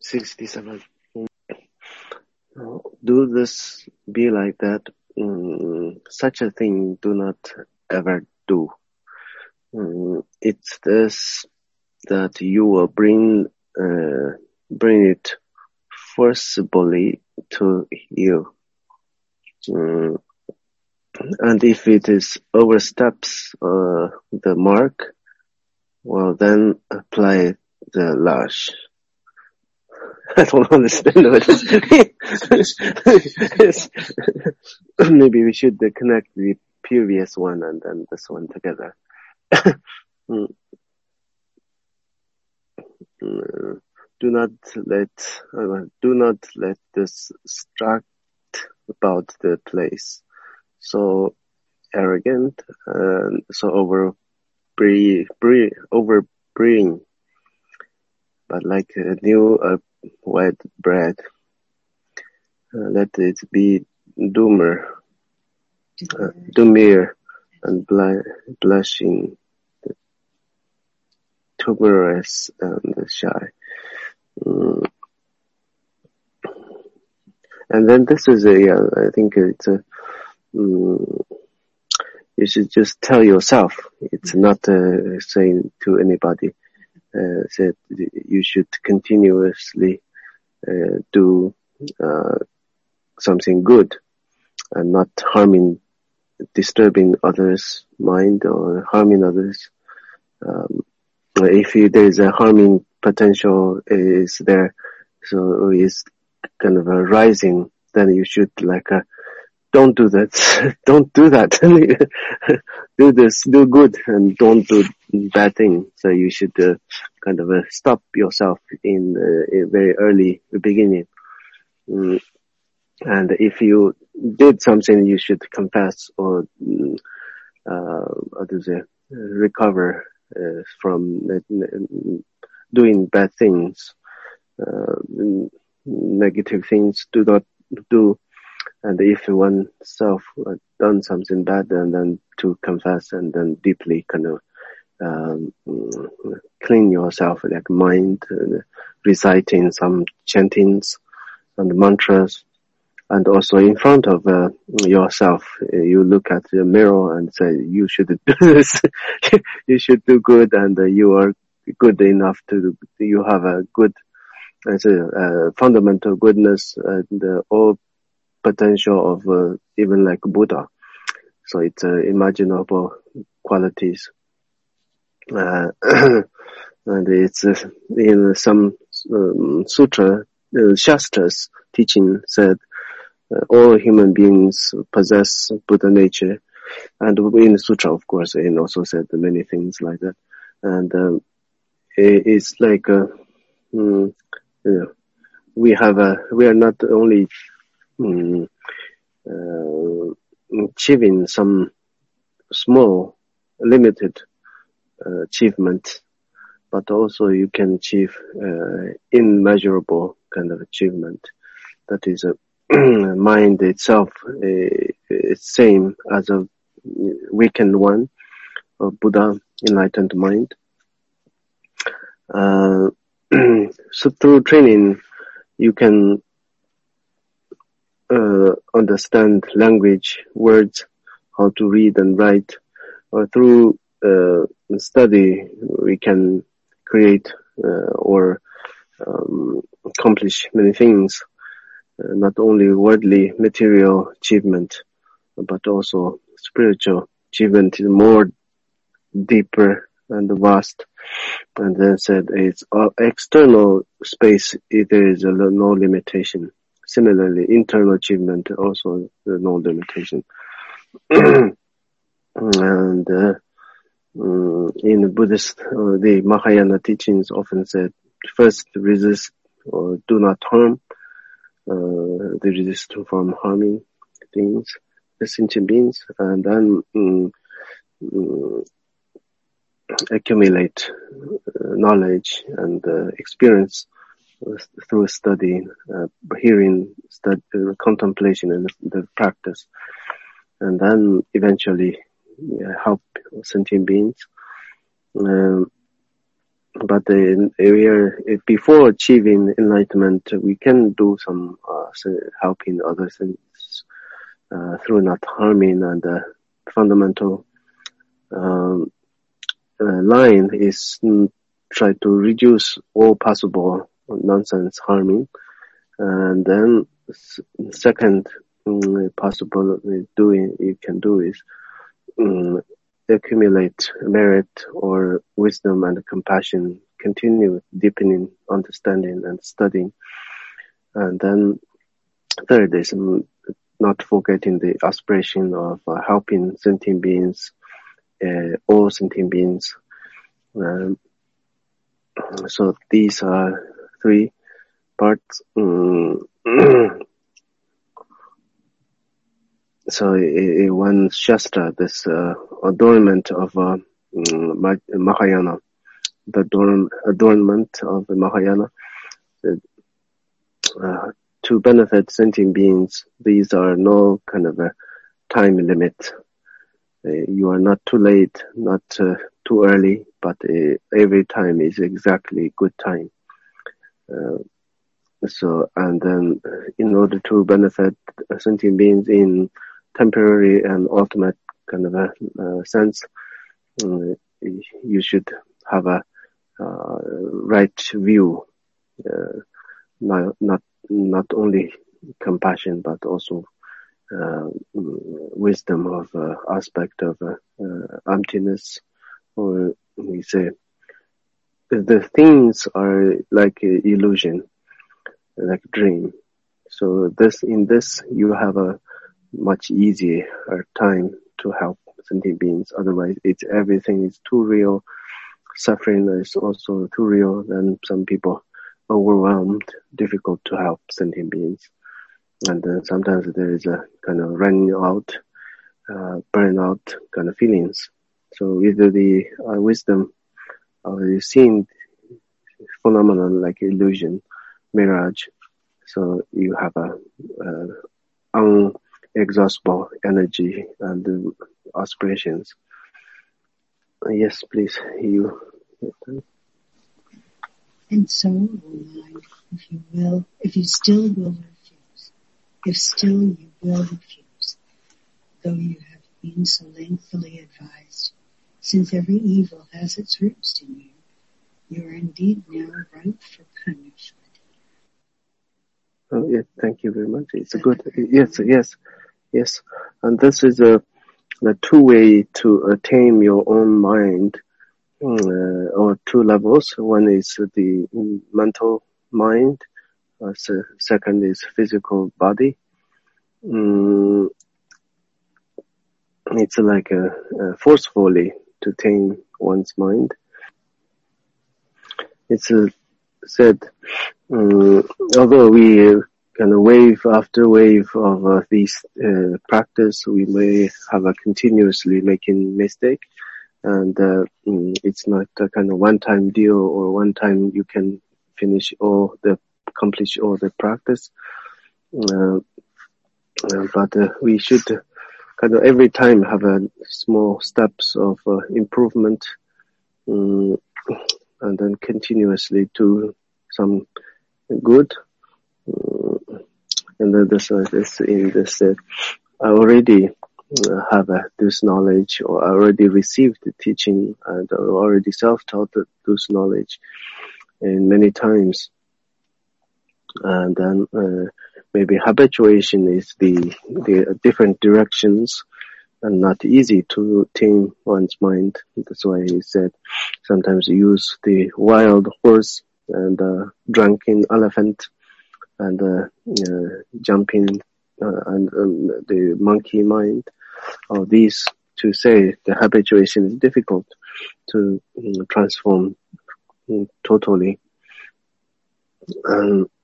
67. Do this be like that? Such a thing do not ever do. It's this that you will bring it forcibly to you. And if it is oversteps the mark, well, then apply the lash. I don't understand what it is. Maybe we should connect the previous one and then this one together. Do not let this distract about the place. So arrogant and so overbearing, but like a new white bread. Let it be demure and blushing, tuberous and shy. And then this is I think it's you should just tell yourself. It's not saying to anybody. That you should continuously do something good and not disturbing others' mind or harming others. If there is a harming potential is there, so is kind of a rising, then you should don't do that. Don't do that. Do this, do good, and don't do bad thing. So you should kind of stop yourself in a very early beginning. And if you did something, you should confess or recover from doing bad things, negative things. Do not do. And if oneself done something bad, then to confess and then deeply kind of clean yourself, like mind, reciting some chantings and mantras. And also in front of yourself, you look at the mirror and say, you should do this, you should do good, and you are good enough you have a good, fundamental goodness, and all potential of even like Buddha. So it's imaginable qualities. And it's in some sutra, Shastra's teaching said all human beings possess Buddha nature. And in the sutra, of course, it also said many things like that. And it's like we are not only achieving some small, limited achievement, but also you can achieve immeasurable kind of achievement. That is mind itself is same as a weakened one, of Buddha enlightened mind. So through training, you can understand language, words, how to read and write, or through study we can create or accomplish many things, not only worldly material achievement, but also spiritual achievement is more deeper and vast. And then said it's external space, there is no limitation. Similarly, internal achievement also no limitation. And in Buddhist, the Mahayana teachings often said, first resist or do not harm. The resist from harming things, the sentient beings, and then accumulate knowledge and experience through study, hearing, contemplation, and the practice, and then eventually help sentient beings. But before achieving enlightenment, we can do some helping other things through not harming, and the fundamental line is try to reduce all possible nonsense harming, and then second possible doing you can do is accumulate merit or wisdom and compassion, continue deepening understanding and studying. And then third is not forgetting the aspiration of helping sentient beings, all sentient beings. So these are three parts. So one Shastra, this adornment of Mahayana, the adornment of the Mahayana, to benefit sentient beings, these are no kind of a time limit. You are not too late, not too early, but every time is exactly good time. So, and then in order to benefit sentient beings in temporary and ultimate kind of a sense, you should have a right view, not only compassion, but also wisdom of aspect of emptiness, or we say the things are like illusion, like dream. So in this you have a much easier time to help sentient beings. Otherwise, everything is too real. Suffering is also too real. Then some people overwhelmed, difficult to help sentient beings. And then sometimes there is a kind of running out, burnout kind of feelings. So with the wisdom of the seeing phenomenon like illusion, mirage, so you have a unexhaustible energy and aspirations. Yes, please, you. And so, mind, if you will, if you still will refuse, if still you will refuse, though you have been so lengthily advised, since every evil has its roots in you, you are indeed now ripe for punishment. Oh, yes, thank you very much. It's a good, yes. And this is the two way to attain your own mind, or two levels. One is the mental mind. Second is physical body. It's like forcefully to tame one's mind. It's said, although we kind of wave after wave of these practice, we may have a continuously making mistake, and it's not a kind of one-time deal or one time you can accomplish all the practice. But we should kind of every time have a small steps of improvement, and then continuously do some good. And then this I already have this knowledge, or I already received the teaching, and I already self-taught this knowledge in many times. And then maybe habituation is the different directions, and not easy to tame one's mind. That's why he said sometimes use the wild horse and drunken elephant and jumping and the monkey mind. All these to say the habituation is difficult to transform totally. And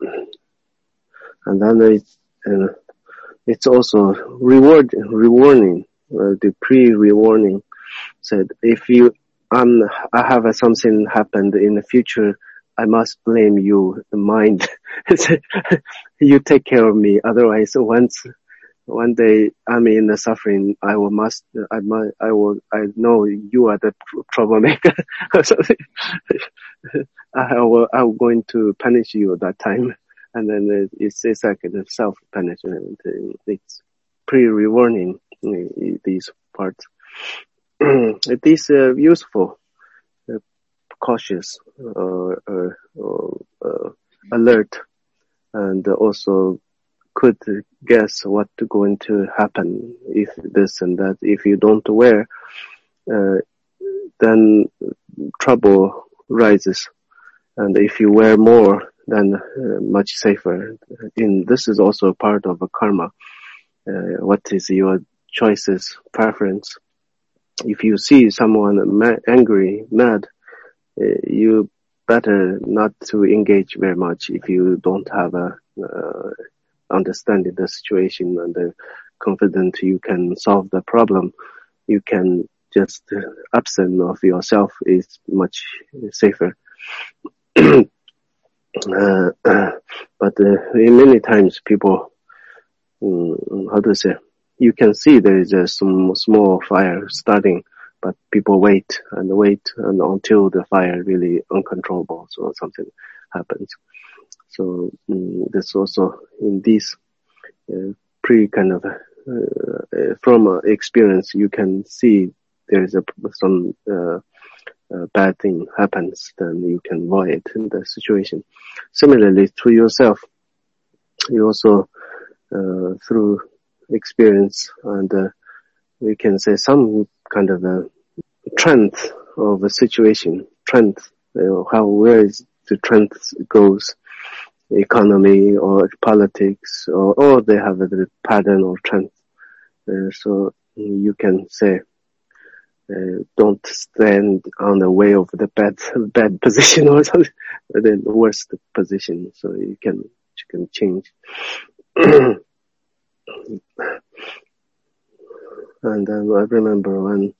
then it's also rewarding. The pre-rewarding said, if I have something happened in the future, I must blame you, the mind. You take care of me. Otherwise, once one day I'm in the suffering, I know you are the troublemaker. I'm going to punish you at that time. And then it's like a self-punishment. It's pre-rewarding, these parts. It is useful, cautious, alert, and also could guess what going to happen if this and that. If you don't aware, then trouble rises. And if you wear more, then much safer. This is also part of a karma. What is your choices, preference? If you see someone angry, mad, you better not to engage very much if you don't have a understanding the situation and confident you can solve the problem. You can just absent of yourself is much safer. But many times people, how to say, you can see there is some small fire starting, but people wait and until the fire really uncontrollable, so something happens. So that's also in this kind of from experience, you can see there is some bad thing happens, then you can avoid the situation. Similarly to yourself, you also through experience and we can say some kind of a trend of a situation, where is the trend goes, economy or politics, or they have a pattern or trend. So you can say, don't stand on the way of the bad position or something, the worst position. So you can change. And then I remember when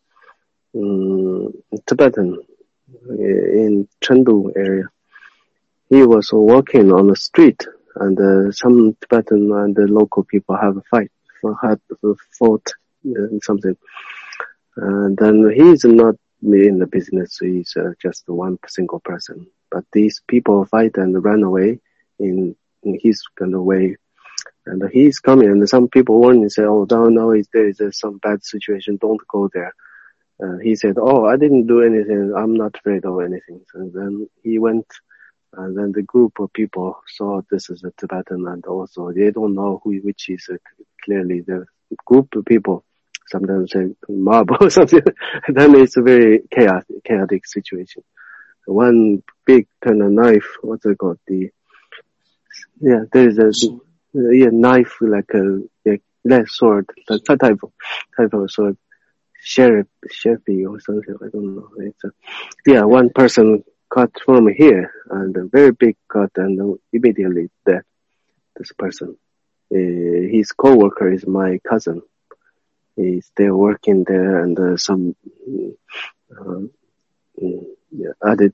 Tibetan in Chengdu area, he was walking on the street, and some Tibetan and the local people have fought something. And then he's not in the business, he's just one single person. But these people fight and run away in his kind of way. And he's coming, and some people warn and say, oh, no, there is some bad situation, don't go there. He said, oh, I didn't do anything, I'm not afraid of anything. And then he went, and then the group of people saw this is a Tibetan, and also they don't know which is clearly the group of people. Sometimes say mob or something. Then it's a very chaotic situation. One big kind of knife, what's it called? There's a knife like a sword, that type of sword, sharpie or something. I don't know. It's one person cut from here and a very big cut, and immediately dead. This person, his co-worker is my cousin. He's still working there, and some added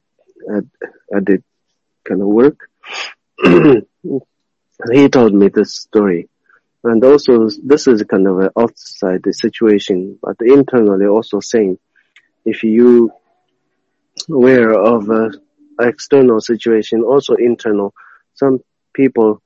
kind of work. He told me this story, and also this is kind of an outside the situation, but internally also saying, if you aware of external situation, also internal, some people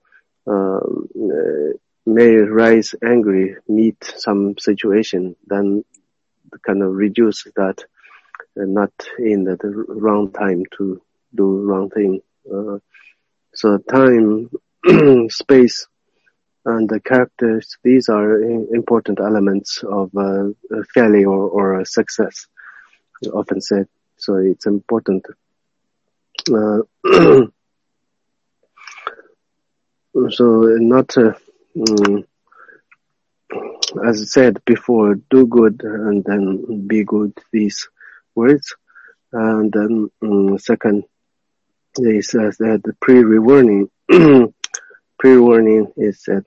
may rise angry, meet some situation, then kind of reduce that, not in the wrong time to do wrong thing. So time, space, and the characters, these are important elements of failure or success, often said. So it's important. So not, as I said before, do good and then be good, these words. And then second, he says that the pre-warning, pre-warning is that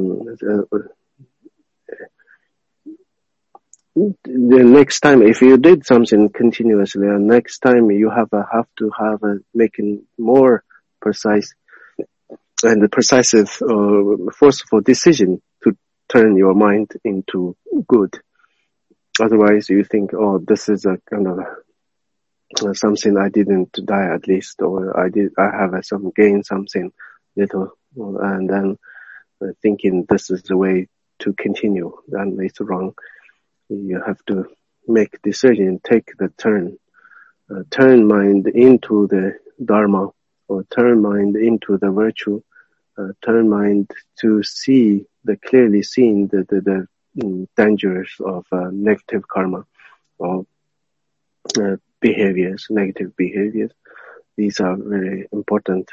the next time, if you did something continuously, and next time you have to have making more precise and the forceful decision to turn your mind into good. Otherwise, you think, oh, this is a kind of something I didn't die at least, or I have some gain something little, and then thinking this is the way to continue. Then it's wrong. You have to make decision, take the turn mind into the Dharma, or turn mind into the virtue, turn mind to see clearly seeing the dangers of negative karma or behaviors, negative behaviors. These are very important.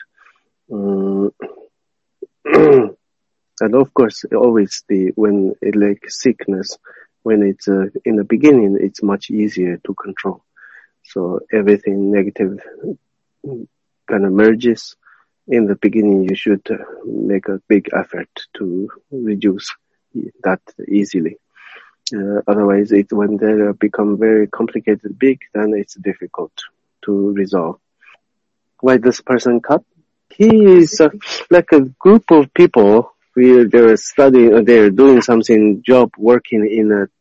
And of course, always when it like sickness, when it's in the beginning, it's much easier to control. So everything negative kind of merges. In the beginning, you should make a big effort to reduce that easily. Otherwise, when they become very complicated, big, then it's difficult to resolve. Why this person cut? He is like a group of people. They're studying, they're doing something, job, working in a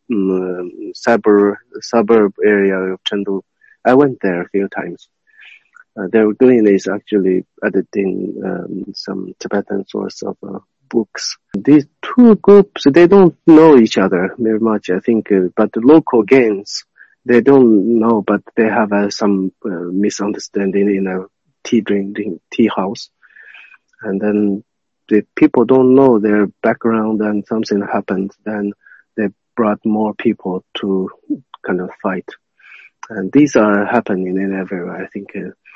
suburb area of Chengdu. I went there a few times. They were doing is actually editing some Tibetan source of books. These two groups, they don't know each other very much, I think, but the local gangs, they don't know, but they have some misunderstanding in a tea house. And then the people don't know their background and something happened, then they brought more people to kind of fight. And these are happening in everywhere, I think.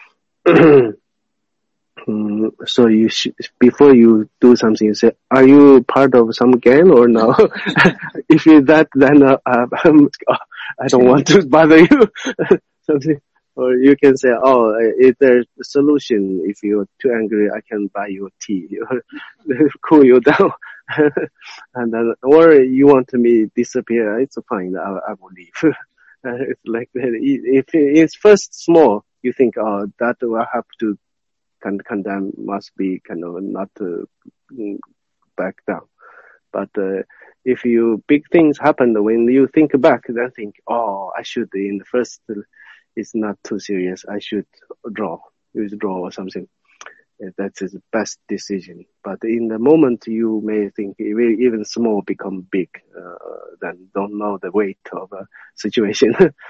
So before you do something, you say, are you part of some gang or no? If you're that, then I don't want to bother you. Something. Or you can say, oh, if there's a solution, if you're too angry, I can buy you tea, cool you down. And then, or you want me disappear, it's fine, I will leave. It's like that. If it's first small, you think, oh, that will have to condemn, must be kind of not back down. But if big things happen, when you think back, then think, oh, I should, in the first, it's not too serious, I should withdraw or something. That's the best decision. But in the moment, you may think even small become big, then don't know the weight of a situation.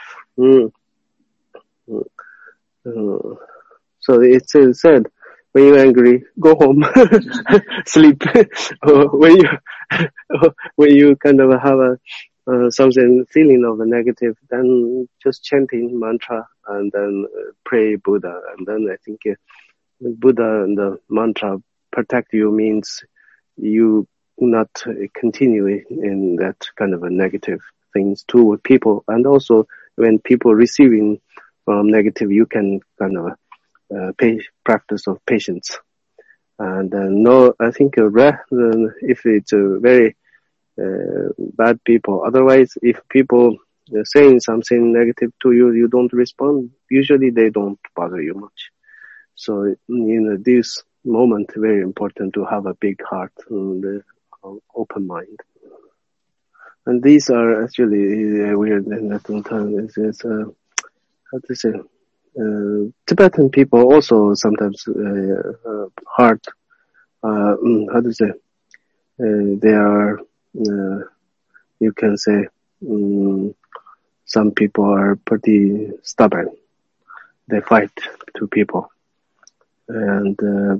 So it's said, when you're angry, go home, sleep. Or when you kind of have something feeling of a negative, then just chanting mantra and then pray Buddha. And then I think Buddha and the mantra protect you means you not continue in that kind of a negative things to people. And also when people receiving from negative, you can kind of practice of patience. And I think if it's very bad people. Otherwise, if people saying something negative to you, you don't respond. Usually they don't bother you much. So in this moment, very important to have a big heart and open mind. And these are actually weird in that time. It's how to say, Tibetan people also sometimes hard. How to say? They are. You can say some people are pretty stubborn. They fight to people, and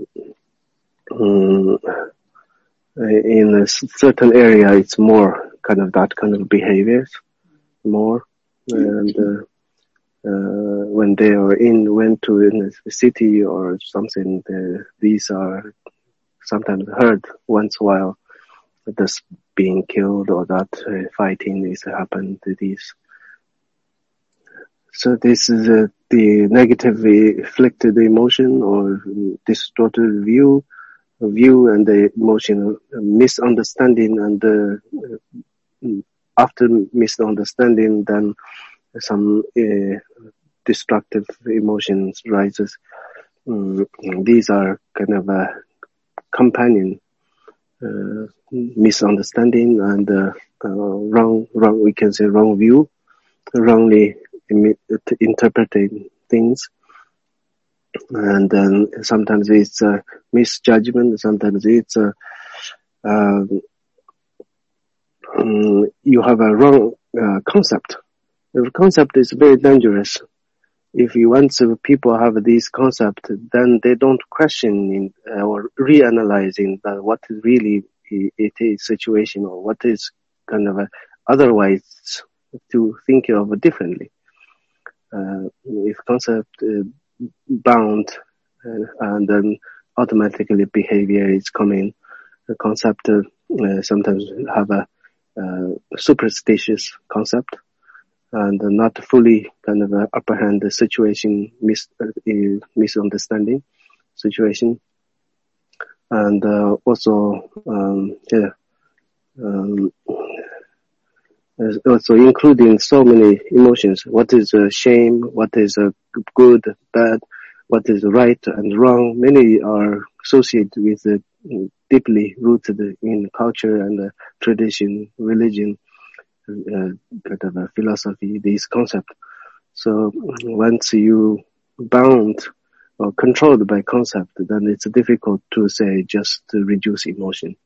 in a certain area, it's more kind of that kind of behaviors more. And when they are went to in a city or something, these are sometimes heard once in a while. This being killed or that fighting is happened to these. So this is the negatively afflicted emotion or distorted view and the emotional misunderstanding, and after misunderstanding, then some destructive emotions rises. These are kind of a companion misunderstanding and wrong, we can say wrong view, wrongly interpreting things. And then sometimes it's misjudgment, sometimes it's you have a wrong concept. The concept is very dangerous. If you want people have this concept, then they don't question or reanalyzing that what is really it is situation, or what is kind of otherwise to think of differently. If concept bound, and then automatically behavior is coming. The concept sometimes have a superstitious concept, and not fully kind of apprehend the situation, misunderstanding situation. And also also including so many emotions. What is shame? What is good, bad? What is right and wrong? Many are associated with deeply rooted in culture and tradition, religion, kind of a philosophy, these concepts. So once you bound or controlled by concept, then it's difficult to say just to reduce emotion.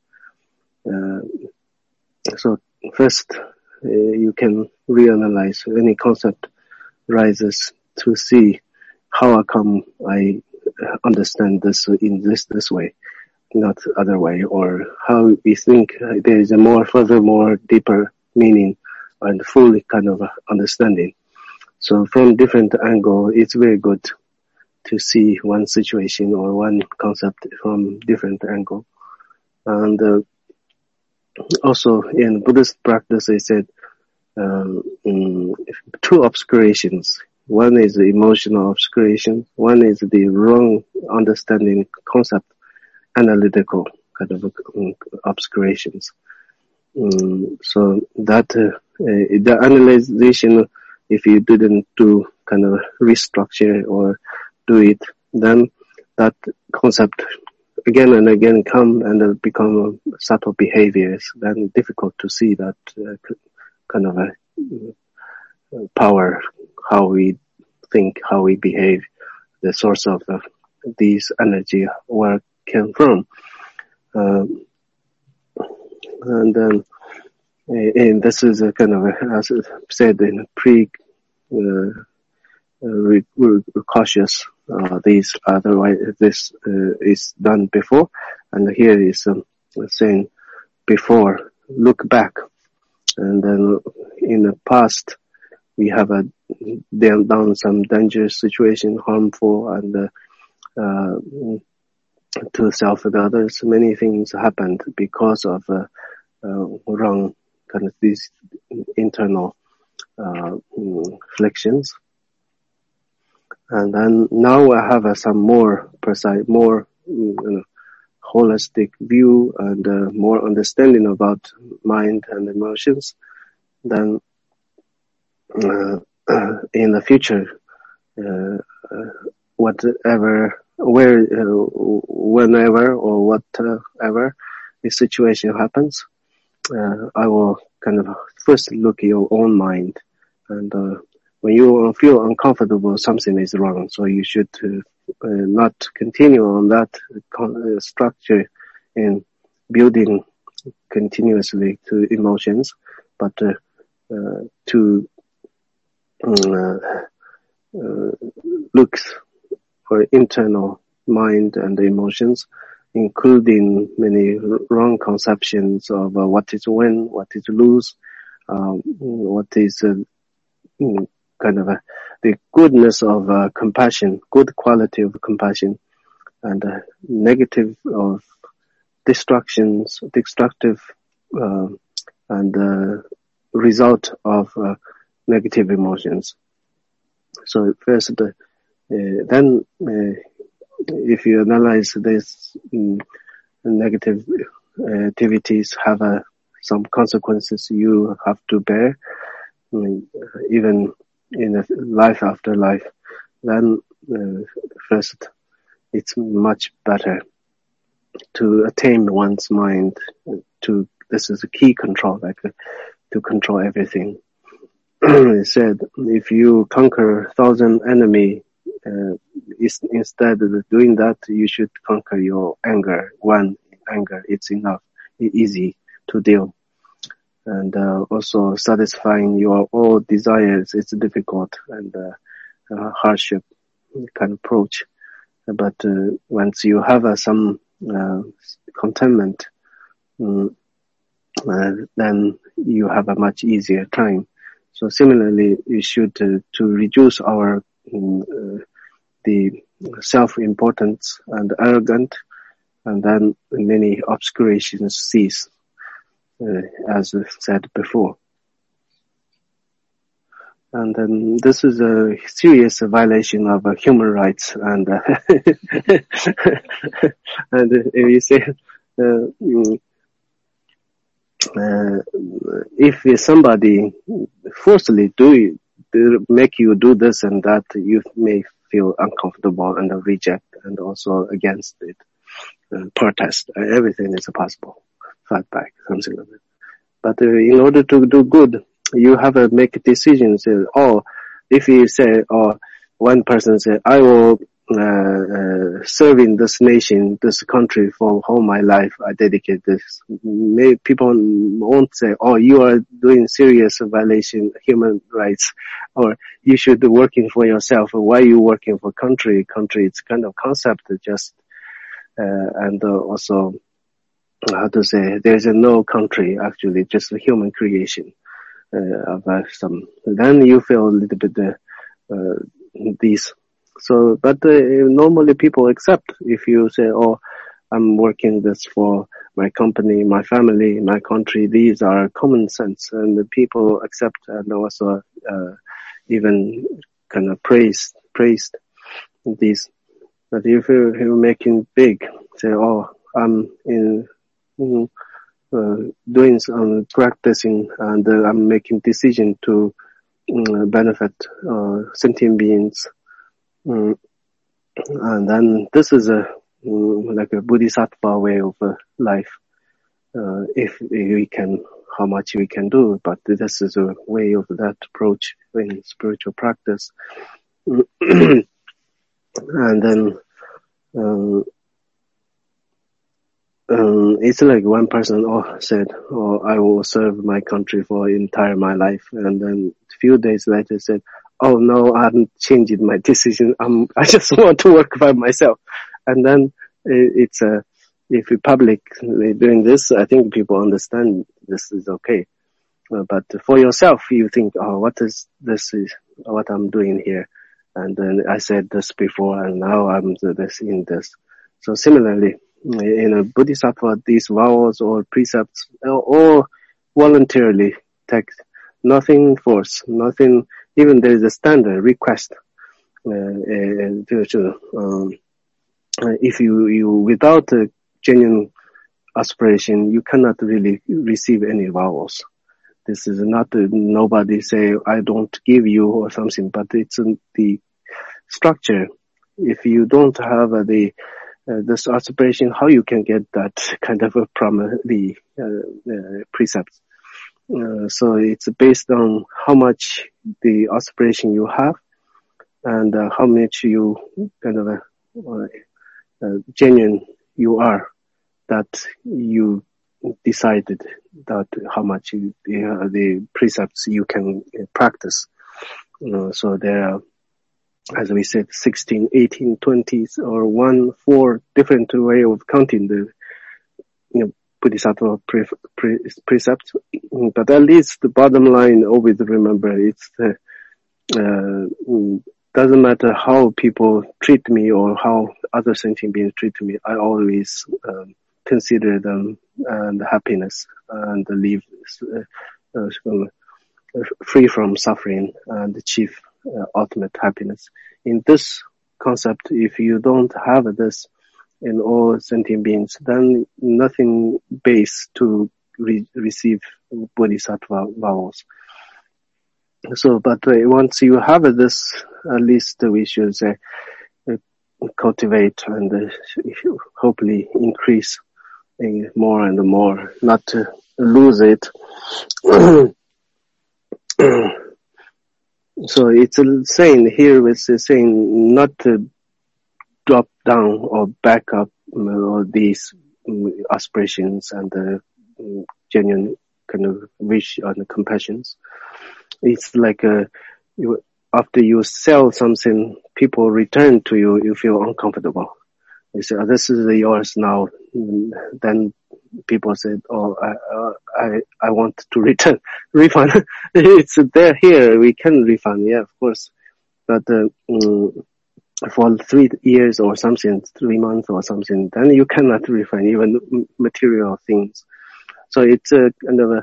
So first, you can reanalyze any concept rises to see how come I understand this in this way, not other way, or how we think there is a furthermore deeper meaning and full kind of understanding. So from different angle, it's very good to see one situation or one concept from different angle. And also in Buddhist practice, they said two obscurations. One is the emotional obscuration. One is the wrong understanding concept, analytical kind of obscurations. So that the analyzation, if you didn't do kind of restructure or do it, then that concept again and again come and become subtle behaviors. Then difficult to see that kind of a power, how we think, how we behave, the source of these energy, where came from. And then, and this is a kind of, as I said, in we're cautious. These otherwise, this is done before, and here is saying before. Look back, and then in the past we have done some dangerous situation, harmful, and to self and others. Many things happened because of wrong kind of these internal afflictions. And then now I have some more precise, more holistic view and more understanding about mind and emotions. Then in the future, whatever, whenever or whatever the situation happens, I will kind of first look at your own mind, and when you feel uncomfortable, something is wrong. So you should not continue on that structure in building continuously to emotions, but to look for internal mind and emotions, including many wrong conceptions of what is win, what is lose, what is kind of the goodness of compassion, good quality of compassion, and negative of destructive and result of negative emotions. So first, then if you analyze these negative activities have some consequences you have to bear, even in a life after life, then first it's much better to tame one's mind. This is a key control, to control everything. It said, if you conquer 1,000 enemy, instead of doing that, you should conquer your anger. One anger, it's enough, easy to deal. And also satisfying your all desires, it's difficult and hardship kind of approach. But once you have some contentment, then you have a much easier time. So similarly, we should to reduce our the self-importance and arrogant, and then many obscurations cease, as said before. And then this is a serious violation of human rights. And and if you say if somebody forcibly make you do this and that, you may feel uncomfortable and reject, and also against it, protest. Everything is possible. Fight back, something like that. But in order to do good, you have to make decisions. If you say, one person say, I will serve in this nation, this country for all my life, I dedicate this. People won't say, you are doing serious violation of human rights, or you should be working for yourself. Why are you working for country? Country, it's kind of concept, just, and also, how to say, there's no country, actually, just a human creation of some. Then you feel a little bit these. So, but normally people accept if you say, I'm working this for my company, my family, my country. These are common sense, and the people accept, and also even kind of praised these. But if you're making big, say, I'm in doing some practicing, and I'm making decision to benefit sentient beings, and then this is like a bodhisattva way of life. If we can, how much we can do, but this is a way of that approach in spiritual practice. And then it's like one person said, I will serve my country for entire my life, and then a few days later said, no, I'm changing my decision. I just want to work by myself. And then it's if you publicly doing this, I think people understand this is okay. But for yourself, you think, what is this? Is what I'm doing here? And then I said this before, and now I'm this in this. So similarly, in a bodhisattva, these vows or precepts all voluntarily text, nothing forced, nothing. Even there is a standard request. If you without a genuine aspiration, you cannot really receive any vows. This is not nobody say I don't give you or something, but it's the structure. If you don't have this aspiration, how you can get that kind of from the precepts? So it's based on how much the aspiration you have, and how much you kind of genuine you are, that you decided that how much the precepts you can practice. So there are, as we said, 16, 18, 20s, or 4 different way of counting the bodhisattva precepts. But at least the bottom line, always remember, it's doesn't matter how people treat me or how other sentient beings treat me, I always consider them and happiness, and live free from suffering and achieve ultimate happiness. In this concept, if you don't have this in all sentient beings, then nothing base to receive bodhisattva vows. So, but once you have this, at least we should say, cultivate and hopefully increase more and more, not to lose it. So it's saying here, it's saying not to drop down or back up all these aspirations and genuine kind of wish and compassions. It's like after you sell something, people return to you, you feel uncomfortable. You say, oh, this is yours now. Then people said, oh, I want to refund. It's there here. We can refund. Yeah, of course. But, for 3 years or something, 3 months or something, then you cannot refund even material things. So it's a kind of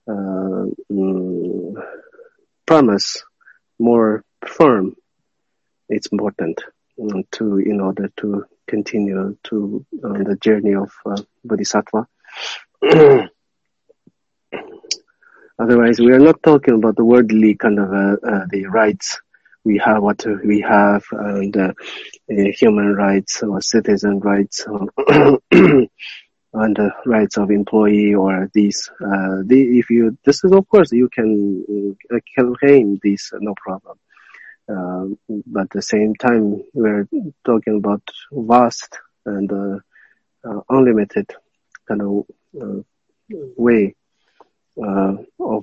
a, promise, more firm. It's important in order to continue to on the journey of Bodhisattva. Otherwise, we are not talking about the worldly kind of the rights we have, what we have, and human rights or citizen rights, or and the rights of employee or these. This is of course you can claim these, no problem. But at the same time, we're talking about vast and unlimited kind of way of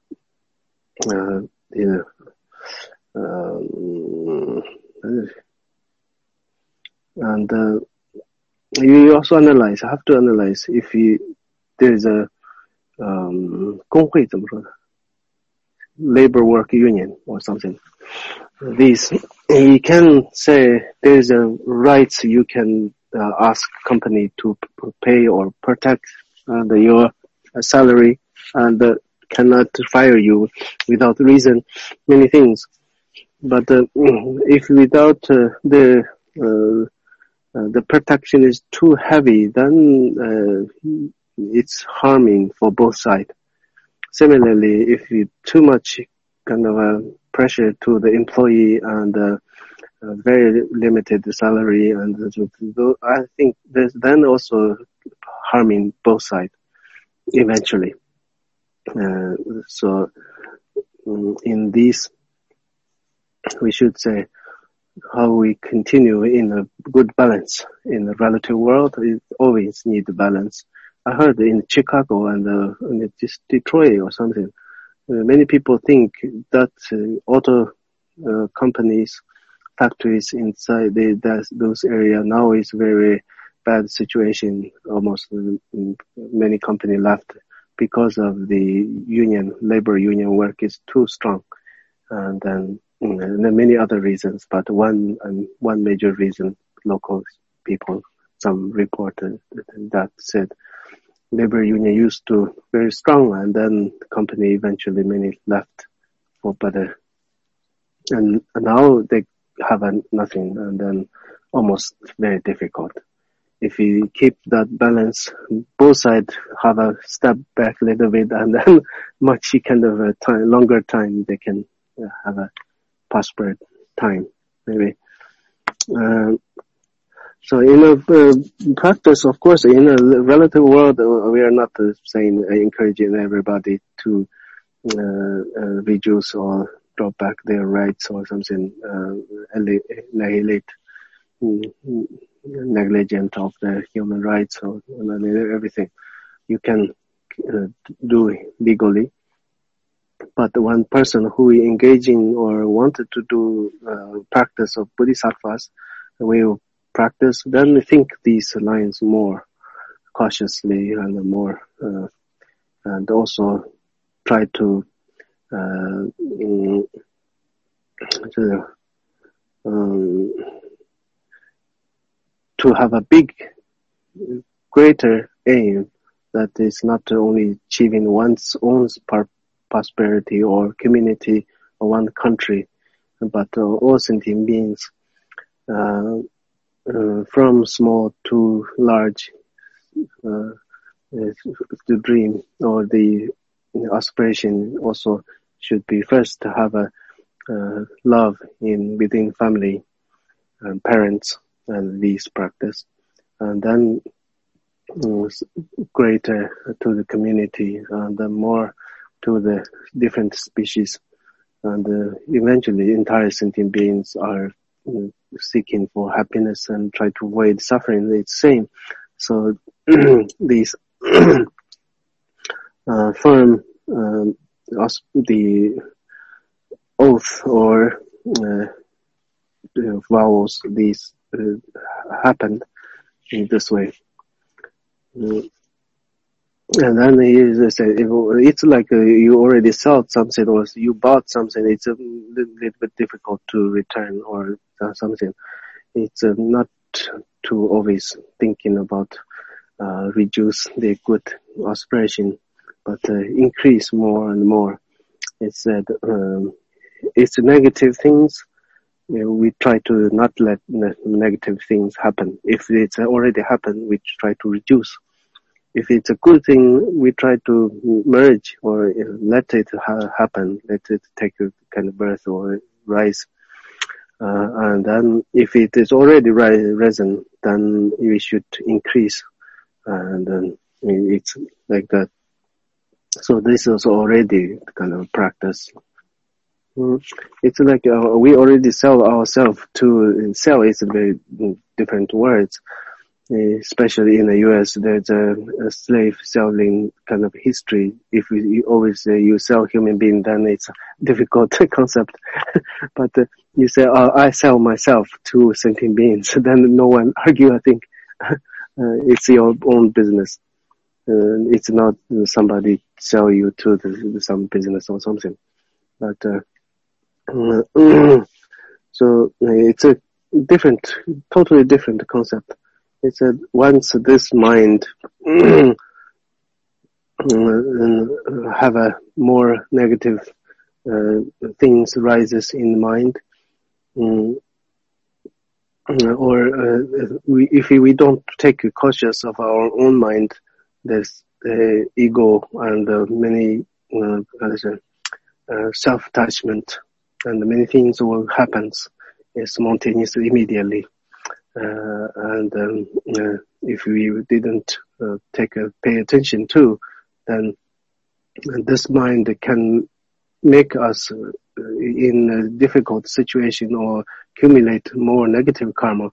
and you also have to analyze if there's a 工会怎么说呢 labor work union or something. These, you can say there's a rights you can ask company to pay or protect your salary and cannot fire you without reason, many things. But if without the protection is too heavy, then it's harming for both sides. Similarly, if you too much kind of pressure to the employee and very limited salary, and I think there's then also harming both sides eventually. So in this, we should say how we continue in a good balance in the relative world. It always need balance. I heard in Chicago and Detroit or something, many people think that auto companies, factories inside those areas now is very bad situation. Almost many companies left because of the labor union work is too strong, and then many other reasons. But one major reason, local people, some reported that said labor union used to very strong, and then the company eventually many left for better, and now they have nothing, and then almost very difficult. If you keep that balance, both sides have a step back a little bit, and then much kind of a longer time they can have a prosperous time, maybe. So in a practice, of course, in a relative world, we are not saying encouraging everybody to reduce or drop back their rights or something, annihilate, negligent of the human rights or everything. You can do legally. But one person who is engaging or wanted to do practice of bodhisattvas, will practice, then think these lines more cautiously and more, and also try to have a greater aim that is not only achieving one's own prosperity or community or one country, but all sentient beings, from small to large, the dream or the aspiration also should be first to have a love within family and parents, and least practice, and then greater to the community, and then more to the different species, and eventually entire sentient beings are seeking for happiness and try to avoid suffering. It's same. So these firm the oath or vows, these happened in this way. And then he said, it's like you already sold something or you bought something, it's a little bit difficult to return or something. It's not to always thinking about reduce the good aspiration, but increase more and more. It's that it's negative things. We try to not let negative things happen. If it's already happened, we try to reduce. If it's a good thing, we try to merge or let it happen, let it take a kind of birth or rise. And then if it is already risen, then we should increase. And then it's like that. So this is already kind of practice. It's like we already sell ourselves to sell is a very different words. Especially in the US, there's a slave selling kind of history. If you always say you sell human being, then it's a difficult concept. But you say, I sell myself to sentient beings, then no one argue, I think. It's your own business. It's not somebody sell you to some business or something. But so it's a different, totally different concept. It's that once this mind have a more negative things rises in the mind, or if we don't take conscious of our own mind, there's ego and many self-attachment, and many things will happen spontaneously immediately. And if we didn't pay attention to, then this mind can make us in a difficult situation or accumulate more negative karma.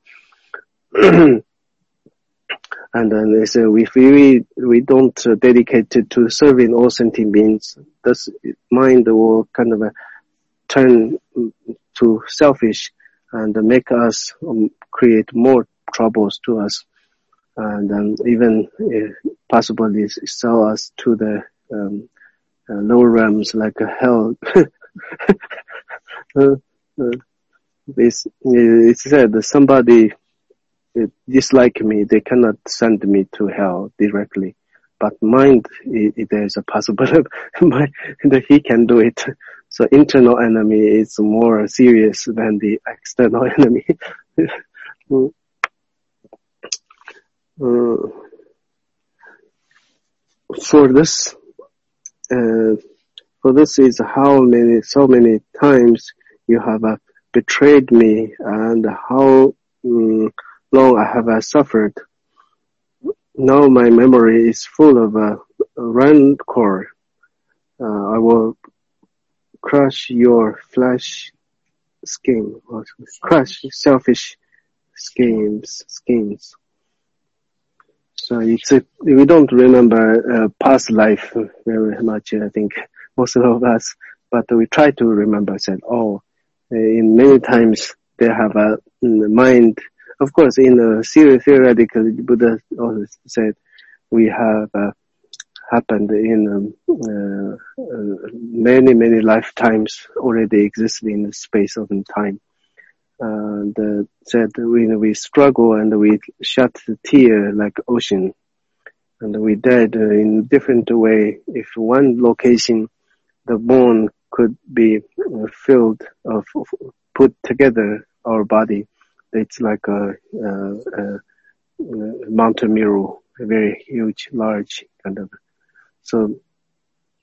And then they say if we don't dedicate it to serving all sentient beings, this mind will kind of turn to selfish and make us create more troubles to us, and even possibly sell us to the lower realms like hell. It's said that somebody dislike me, they cannot send me to hell directly, but mind, there's a possibility that he can do it. So internal enemy is more serious than the external enemy. For this is so many times you have betrayed me, and how long I have suffered. Now my memory is full of rancor. I will crush your flesh skin, or crush selfish schemes. So we don't remember past life very much, I think, most of us, but we try to remember, said, in many times they have a mind. Of course, in a theoretical, Buddha also said, we have happened in many lifetimes already exist in the space of time. And said when we struggle and we shed the tear like ocean, and we died in different way. If one location, the bone could be filled or put together our body, it's like a mountain mirror, a very huge, large kind of. So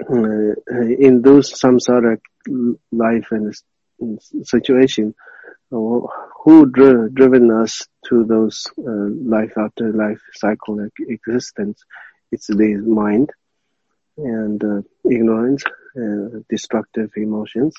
in those samsara life and situation, who driven us to those life after life cycle existence? It's the mind and ignorance, destructive emotions.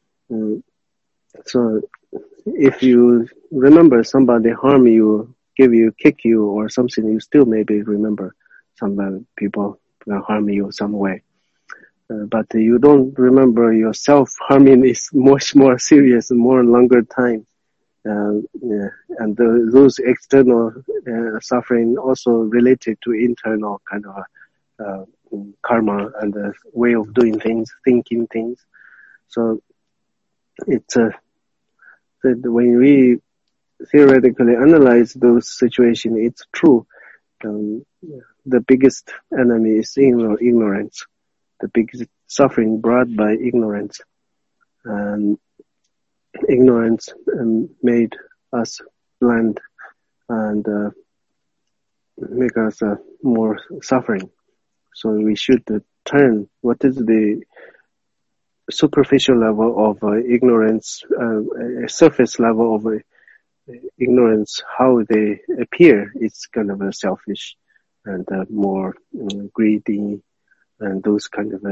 So if you remember somebody harm you, kick you or something, you still maybe remember some people harm you some way. But you don't remember yourself harming is much more serious and more longer time. And those external suffering also related to internal kind of karma and the way of doing things, thinking things. So it's when we theoretically analyze those situations, it's true. The biggest enemy is ignorance. The biggest suffering brought by ignorance. And ignorance made us blind and make us more suffering. So we should turn what is the superficial level of ignorance, surface level of ignorance, how they appear. It's kind of selfish and more greedy and those kind of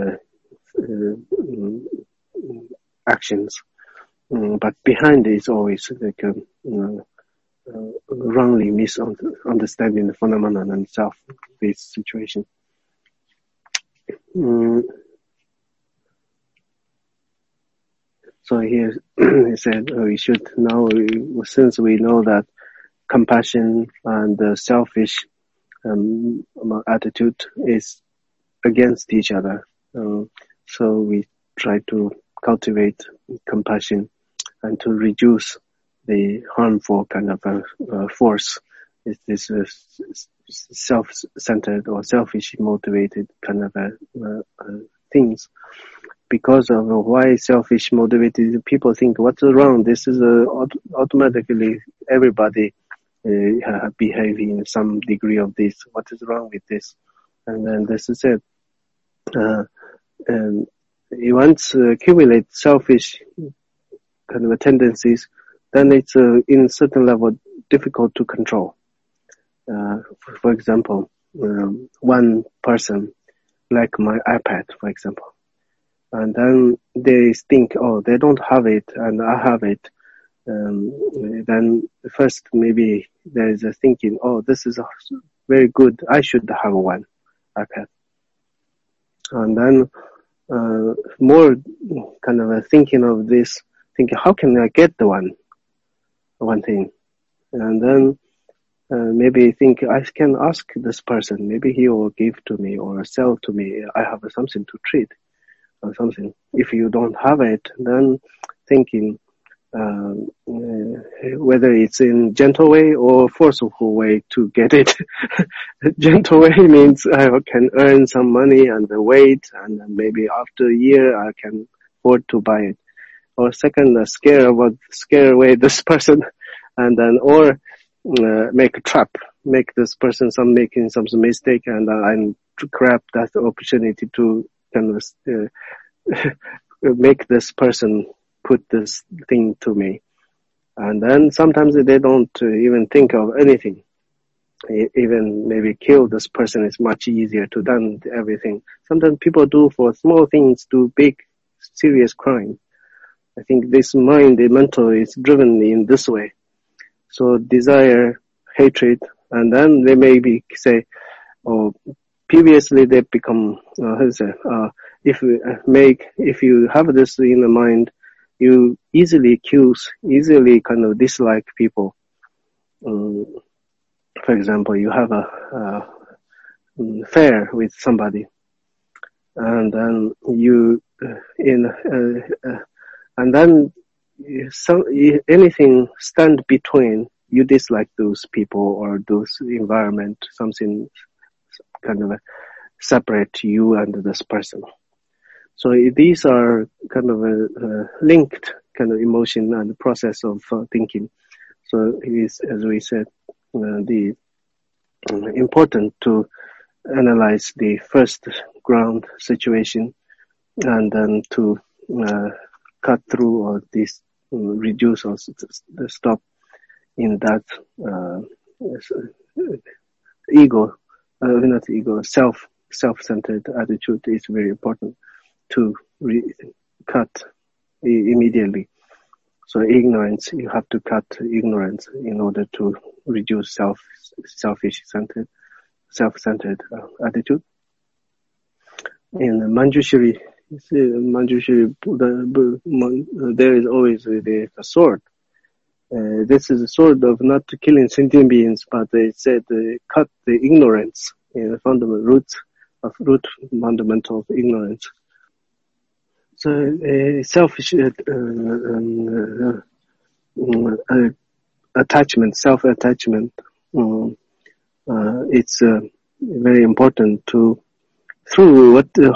actions. But behind it is always like wrongly misunderstanding the phenomenon and self, this situation. So here he said we should now, since we know that compassion and selfish attitude is against each other, so we try to cultivate compassion and to reduce the harmful kind of force. It's this self-centered or selfish motivated kind of things. Because of why selfish motivated people think, what's wrong? This is automatically everybody behaving in some degree of this. What is wrong with this? And then this is it. And once accumulate selfish kind of tendencies, then it's in a certain level difficult to control. For example, one person, like my iPad, for example, and then they think, oh, they don't have it and I have it. Then first maybe there is a thinking, oh, this is very good, I should have one iPad. And then more kind of thinking of this, thinking, how can I get the one thing? And then maybe think, I can ask this person, maybe he will give to me or sell to me, I have something to treat or something. If you don't have it, then thinking whether it's in gentle way or forceful way to get it. Gentle way means I can earn some money and wait, and maybe after a year I can afford to buy it. Or second, scare away this person, and then or make a trap, make this person making some mistake, and I'm to grab that opportunity to kind of make this person put this thing to me. And then sometimes they don't even think of anything. Even maybe kill this person is much easier to done everything. Sometimes people do for small things do big, serious crime. I think this mind, the mental, is driven in this way. So desire, hatred, and then they maybe say, oh, previously they become, if you have this in the mind, you easily easily kind of dislike people. For example, you have a affair with somebody, and then and then anything stand between, you dislike those people or those environment, something kind of separate you and this person. So these are kind of linked kind of emotion and process of thinking. So it is, as we said, the important to analyze the first ground situation and then to cut through all these reduce or stop in that ego, not ego, self-centered attitude is very important to cut immediately. So ignorance, you have to cut ignorance in order to reduce self-centered attitude. In Manjushri, there is always a sword. This is a sword of not killing sentient beings, but they said cut the ignorance, fundamental root fundamental of ignorance. So selfish attachment, self-attachment, it's very important to through what is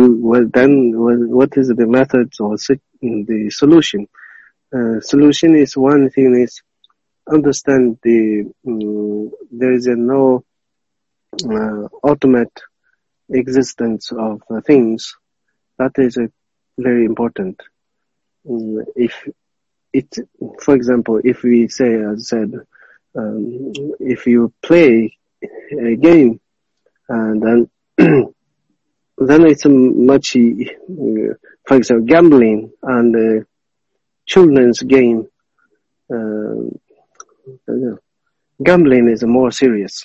the methods or the solution. Solution is one thing is understand there is no ultimate existence of things. That is very important. For example, if we say, as I said, if you play a game and then then it's much, for example, gambling and children's game. Gambling is more serious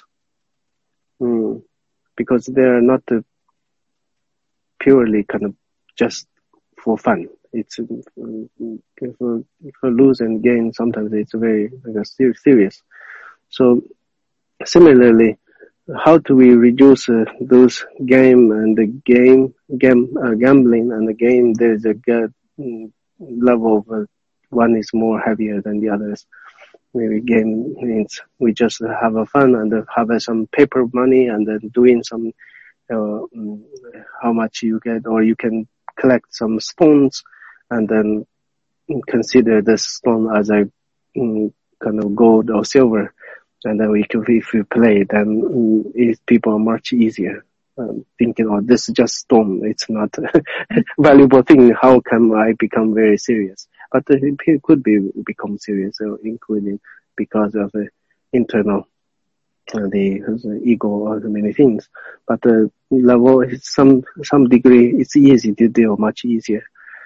because they are not purely kind of just for fun. It's if you lose and gain, sometimes it's very serious. So similarly, how do we reduce those gambling and the game? There's a good level of one is more heavier than the others. Maybe game means we just have a fun and have some paper money and then doing some how much you get, or you can collect some stones and then consider the stone as a kind of gold or silver. And then if we play, then people are much easier thinking, oh, this is just stone. It's not a valuable thing. How can I become very serious? But it could become serious, including because of the internal, the ego or many things. But the level is some degree, it's easy to deal, much easier.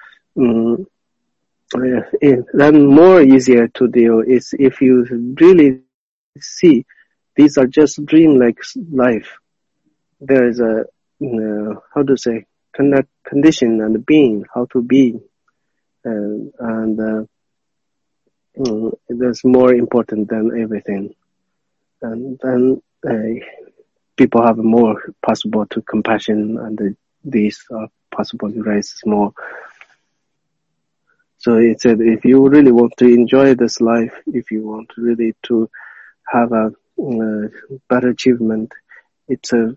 Then more easier to deal is if you really see these are just dream-like life. There is a how to say condition and being, how to be, and that's more important than everything. And then people have more possible to compassion, and these are possible to raise more. So it said, if you really want to enjoy this life, if you want really to have a better achievement, it's a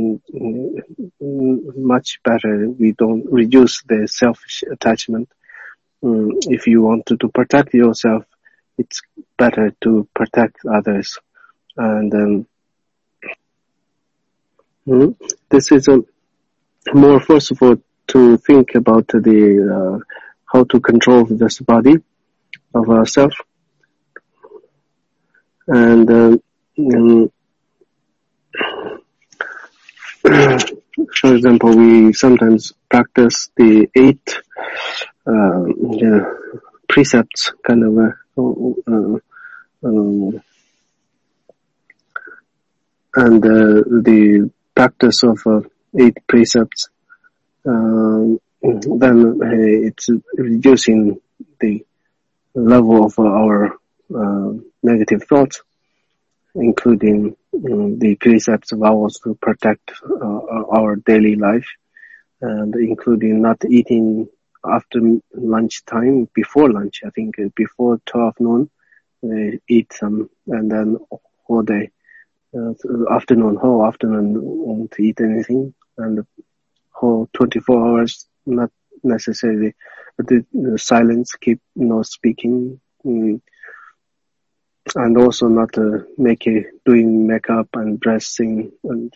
much better. We don't reduce the selfish attachment. If you want to protect yourself, it's better to protect others. And this is more forceful to think about the how to control this body of ourselves. And for example, we sometimes practice the 8 precepts, kind of and the practice of 8 precepts, then it's reducing the level of our negative thoughts, including the precepts of ours to protect our daily life, and including not eating after lunchtime, before lunch. I think before 12 noon, eat some, and then whole day, whole afternoon won't eat anything, and the whole 24 hours not necessarily, but the silence, keep no speaking. And also not doing makeup and dressing, and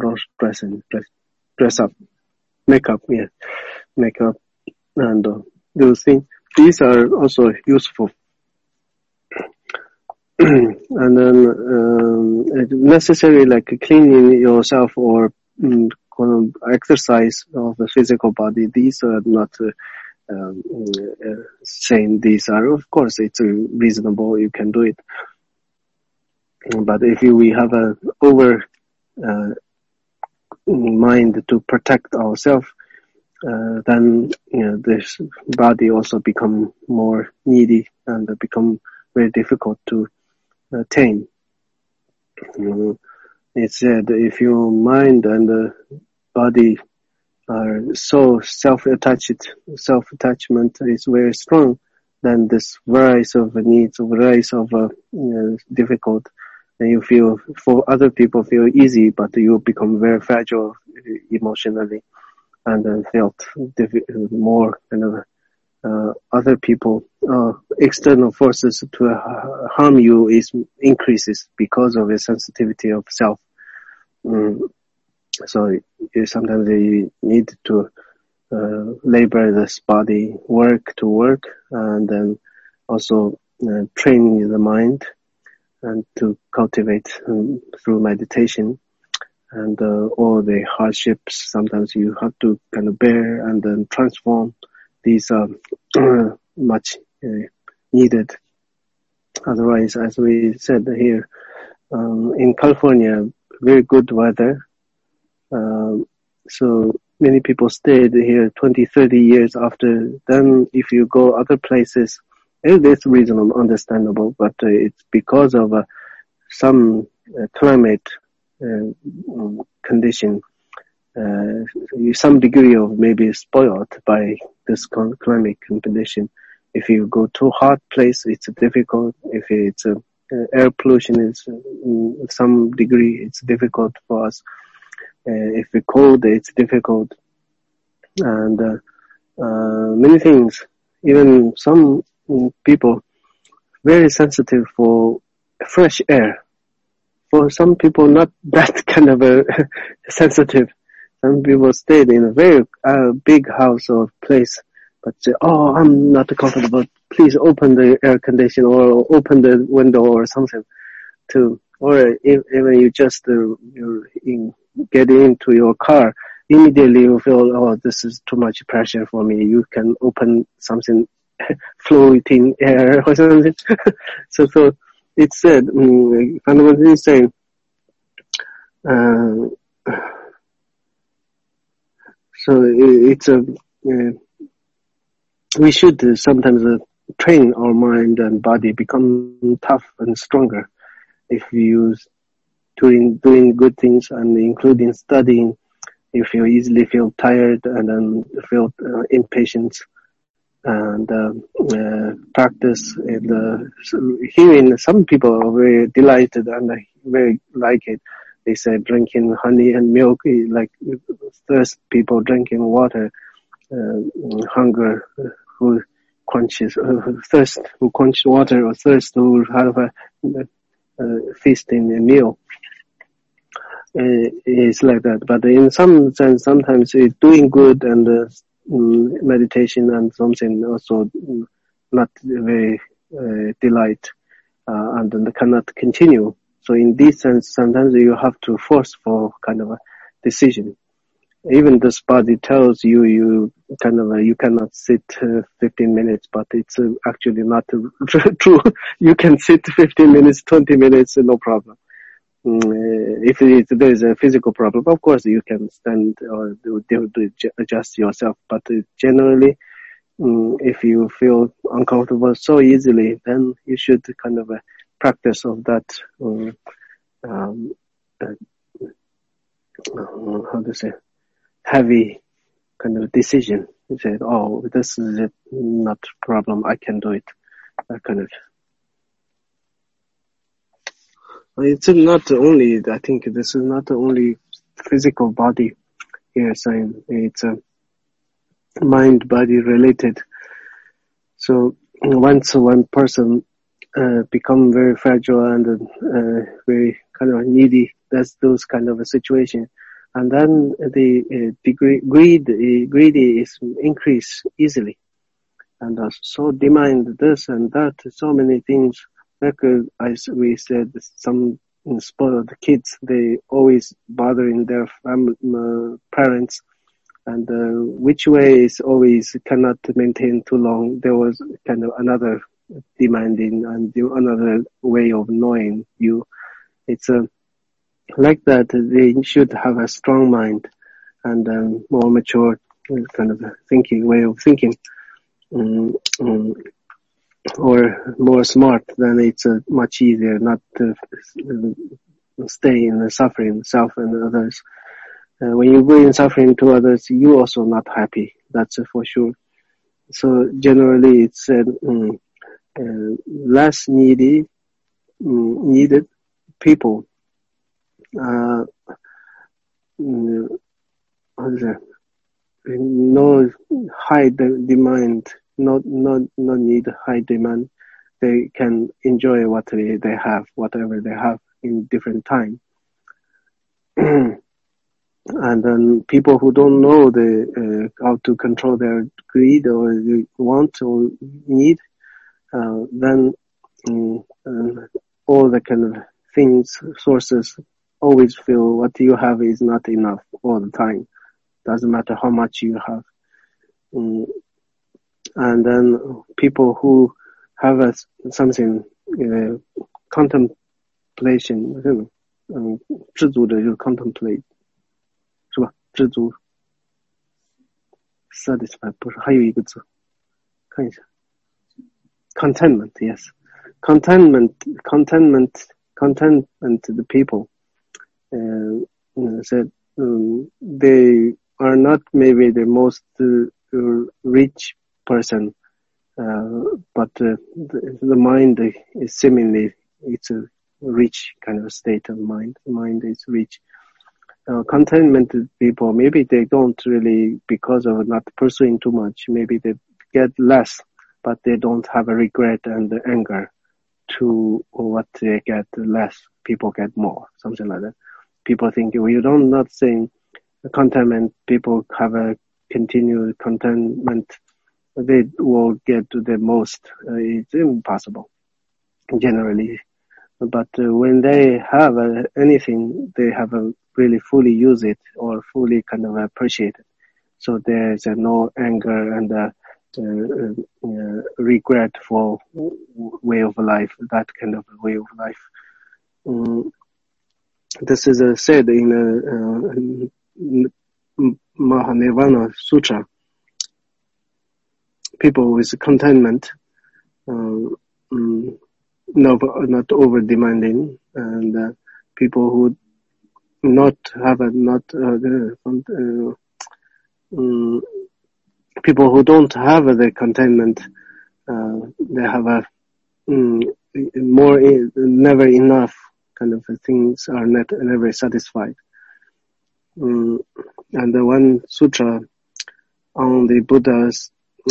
dress up, makeup, and those things. These are also useful. And then necessarily like cleaning yourself or kind of exercise of the physical body. These are not saying these are, of course, it's reasonable. You can do it. But if we have a over mind to protect ourselves, then this body also become more needy and become very difficult to tame. It said if your mind and the body are so self-attachment is very strong, then this variety of needs, variety of difficult, and you feel for other people feel easy, but you become very fragile emotionally, and then felt more kind of other people, external forces to harm you increases because of your sensitivity of self. So sometimes you need to labor this body, work, and then also train the mind and to cultivate through meditation. And all the hardships sometimes you have to kind of bear and then transform. These are much needed. Otherwise, as we said here, in California, very good weather. So many people stayed here 20, 30 years after. Then if you go other places, it is reasonable, understandable, but it's because of some climate condition, some degree of maybe spoiled by this climate condition. If you go to hot place, it's difficult. If it's air pollution is some degree, it's difficult for us. If it's cold, it's difficult. And many things, even some people very sensitive for fresh air. For some people, not that kind of sensitive. Some people stayed in a very big house or place, but say, "Oh, I'm not comfortable. Please open the air conditioner or open the window or something." Or even you just get into your car, immediately you feel, "Oh, this is too much pressure for me." You can open something, floating air or something. So it said, fundamentally saying, so it's we should sometimes train our mind and body become tough and stronger. If we use doing good things and including studying, if you easily feel tired and then feel impatient, and practice hearing, some people are very delighted and very like it. They say drinking honey and milk, like thirst people drinking water, hunger who quenches thirst who quench water, or thirst who have a feasting a meal. It's like that. But in some sense, sometimes it's doing good and meditation and something also not very delight, and then they cannot continue. So in this sense, sometimes you have to force for kind of a decision. Even this body tells you kind of you cannot sit 15 minutes, but it's actually not true. You can sit 15 minutes, 20 minutes, no problem. If there is a physical problem, of course you can stand or adjust yourself. But generally, if you feel uncomfortable so easily, then you should kind of practice of that. How to say, heavy kind of decision. You say, "Oh, this is not a problem. I can do it." That kind of. It's not only, I think this is not only physical body here saying, it's mind-body related. So once one person become very fragile and very kind of needy, that's those kind of a situation. And then the greedy is increase easily. and so demand this and that, so many things. Like we said, some spoiled kids, they always bothering their parents, and which way is always cannot maintain too long. There was kind of another demanding and another way of knowing you. It's like that. They should have a strong mind and more mature kind of way of thinking, or more smart. Then it's much easier not to stay in the suffering, self and others. When you bring suffering to others, you also not happy. That's for sure. So generally, it's less needed people. No high demand, not need high demand. They can enjoy what they have, whatever they have in different time. And then people who don't know how to control their greed or want or need, then all the kind of things, sources, always feel what you have is not enough all the time. Doesn't matter how much you have. And then people who have something, contemplation, 知足的就是 contemplate， 是吧？知足 ，satisfy 不是，还有一个字，看一下 ，contentment yes， contentment the people, said they are not maybe the most rich person, but the mind is seemingly it's a rich kind of state of mind. The mind is rich. Contentment people, maybe they don't really, because of not pursuing too much, maybe they get less, but they don't have a regret and anger to what they get less. People get more, something like that. People think, well, you don't not saying contentment, people have a continued contentment, they will get to the most. It's impossible, generally. But when they have anything, they have really fully use it or fully kind of appreciate it. So there's no anger and regretful way of life, that kind of way of life. This is said in Mahanirvana Sutra. People with contentment, not over demanding, and people who not have people who don't have the contentment, they have a more never enough kind of things, are never satisfied. And the one sutra on the Buddha's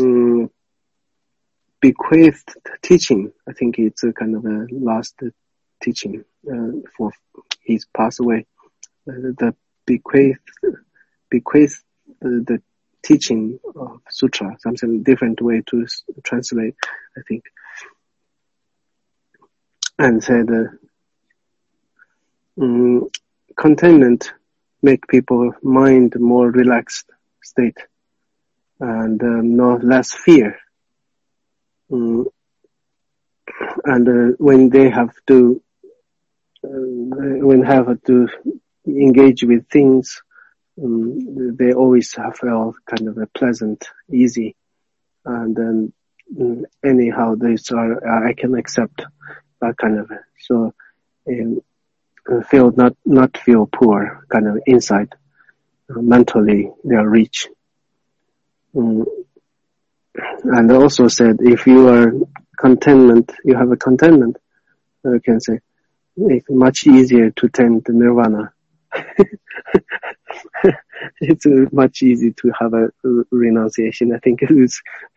bequeathed teaching, I think it's a kind of a last teaching for he's passed away. The bequeathed the teaching of sutra, something different way to translate, I think. And said contentment make people mind more relaxed state and no less fear. And when they have to engage with things, they always have felt kind of a pleasant, easy, and then anyhow these are I can accept that kind of so feel not feel poor kind of inside. Mentally they are rich. And also said, if you are contentment, you have a contentment, I can say, it's much easier to tend to nirvana. It's much easier to have a renunciation, I think it is.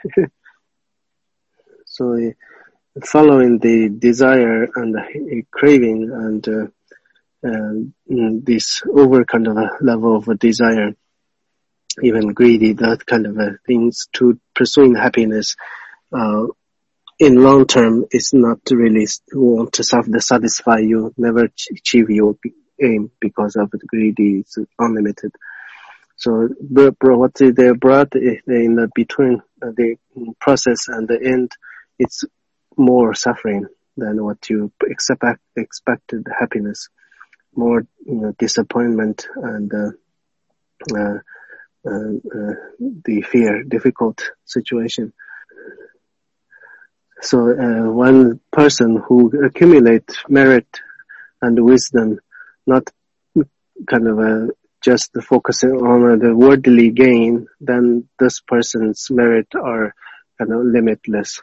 So following the desire and the craving and this over kind of a level of a desire, even greedy, that kind of things to pursuing happiness, in long term, it's not really want to satisfy you, never achieve your aim because of the greedy, it's unlimited. So, what they brought in the between the process and the end, it's more suffering than what you expected happiness, more disappointment and the fear, difficult situation. So one person who accumulates merit and wisdom, not kind of just focusing on the worldly gain, then this person's merit are kind of limitless.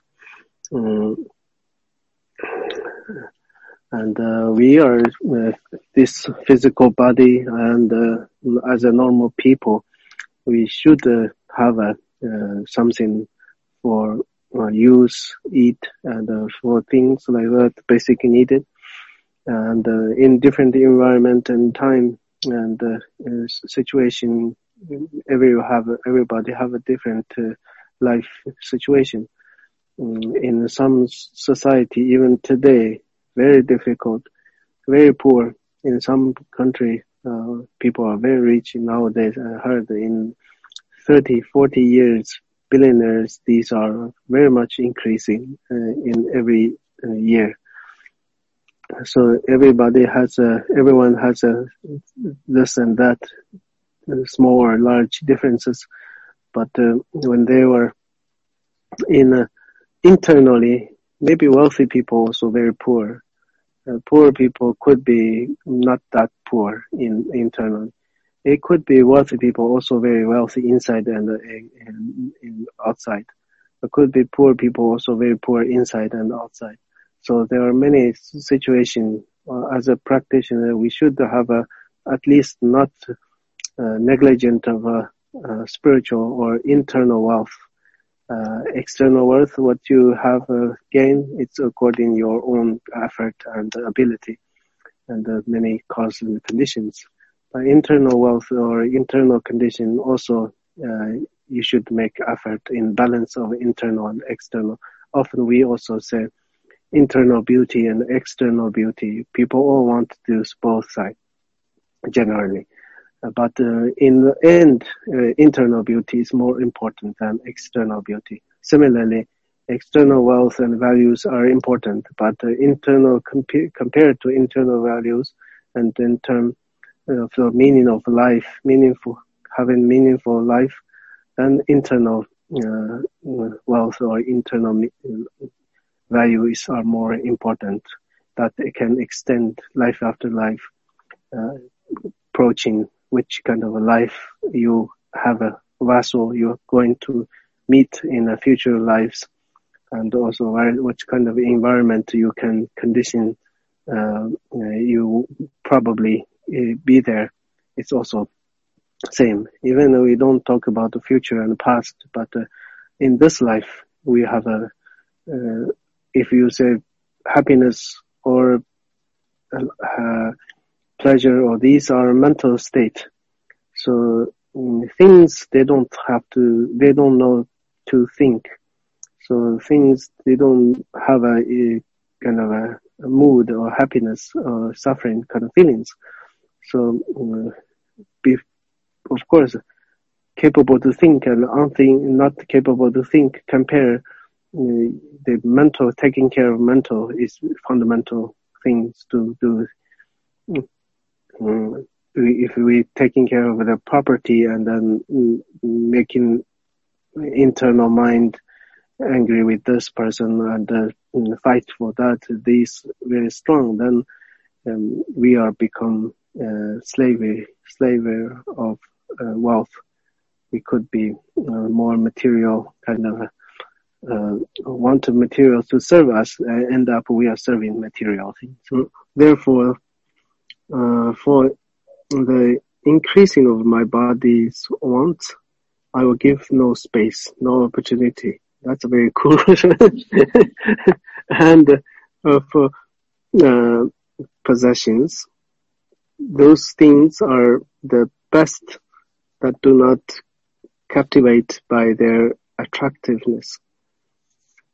And we are this physical body, and as a normal people, we should have something for use, eat, and for things like that, basic needed. And in different environment and time and situation, everybody have a different life situation. In some society, even today, very difficult, very poor. In some country, people are very rich nowadays. I heard in 30, 40 years, billionaires, these are very much increasing in every year. So everyone has this and that, small or large differences. But when they were internally, maybe wealthy people also very poor. Poor people could be not that poor internally. It could be wealthy people also very wealthy inside and outside. It could be poor people also very poor inside and outside. So there are many situations. As a practitioner, we should have at least not negligent of spiritual or internal wealth. External wealth, what you have gained, it's according your own effort and ability and many causes and conditions. By internal wealth or internal condition, also you should make effort in balance of internal and external. Often we also say internal beauty and external beauty. People all want to do both sides, generally. But in the end, internal beauty is more important than external beauty. Similarly, external wealth and values are important, but internal compared to internal values and in terms of the meaning of life, having meaningful life, then internal wealth or internal values are more important, that it can extend life after life, approaching which kind of a life you have a vessel you're going to meet in a future lives, and also which kind of environment you can condition you probably be there. It's also same, even though we don't talk about the future and the past, but in this life we have a if you say happiness or pleasure, or these are mental state. So things they don't know to think. So things they don't have a kind of a mood or happiness or suffering kind of feelings. So of course, capable to think and not capable to think, compare the mental, taking care of mental is fundamental things to do. If we taking care of the property and then making internal mind angry with this person and fight for that, these very strong, then we are become slaver of wealth. We could be more material kind of want materials to serve us, end up we are serving material things. So therefore, for the increasing of my body's wants, I will give no space, no opportunity. That's very cool. And for possessions, those things are the best that do not captivate by their attractiveness.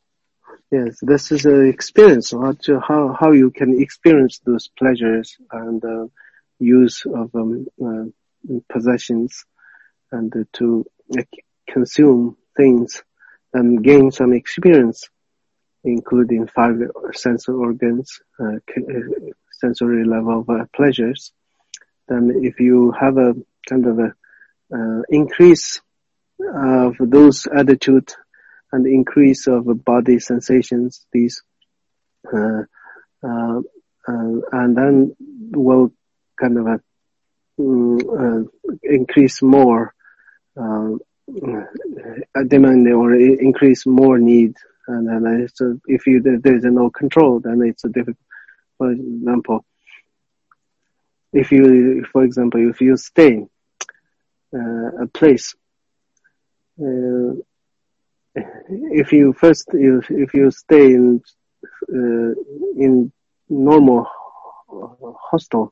Yes, this is an experience. How you can experience those pleasures and use of possessions and to consume things and gain some experience, including five sensory organs, sensory level of pleasures. Then if you have a kind of a increase of those attitude and increase of body sensations, these and then will kind of increase more demand or increase more need, and then if there's no control, then it's a difficult. For example, if you stay a place, if you stay in normal hostel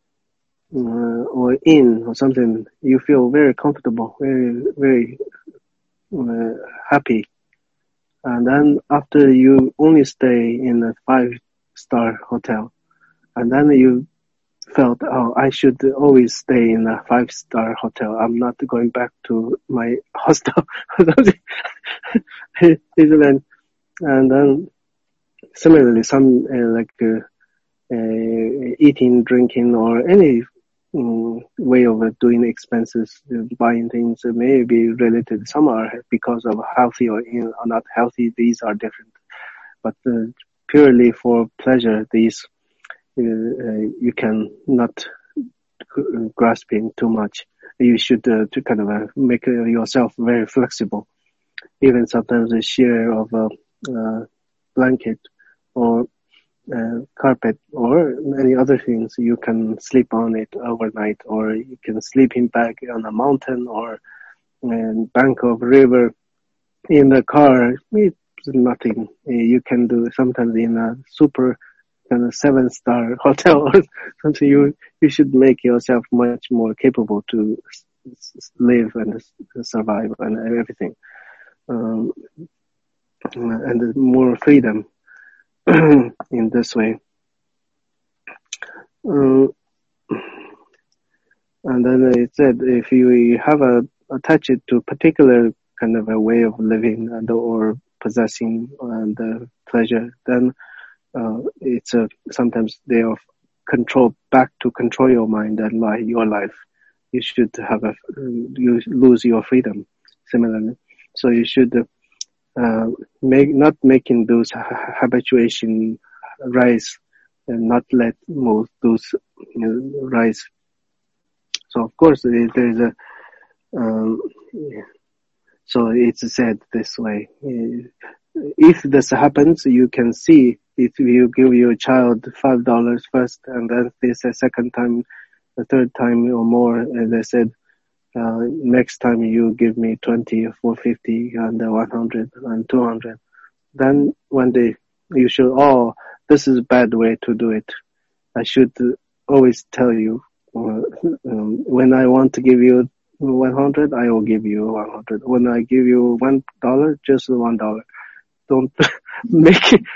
or inn or something, you feel very comfortable, very very happy. And then after you only stay in a 5-star hotel, and then you felt, oh, I should always stay in a 5-star hotel. I'm not going back to my hostel. And then similarly, some eating, drinking, or any way of doing expenses, buying things may be related. Some are because of healthy or not healthy. These are different. But purely for pleasure, these you can not grasp in too much. You should to kind of make yourself very flexible. Even sometimes a share of a blanket or carpet or many other things, you can sleep on it overnight, or you can sleep in bag on a mountain or bank of river. In the car, it's nothing. You can do sometimes in a super kind of 7-star hotel or something. You should make yourself much more capable to live and survive and everything, and more freedom in this way. And then it said, if you have attach it to particular kind of a way of living and or possessing and pleasure, then it's sometimes they of control your mind and your life. You should have you lose your freedom. Similarly, so you should not making those habituation rise and not let those rise. So of course there's a so it's said this way. If this happens, you can see if you give your child $5 first, and then this a second time, the third time or more, and they said, next time you give me 20 or 50 and 100 and 200. Then one day you should, this is a bad way to do it. I should always tell you, when I want to give you 100, I will give you 100. When I give you $1, just $1. Don't make it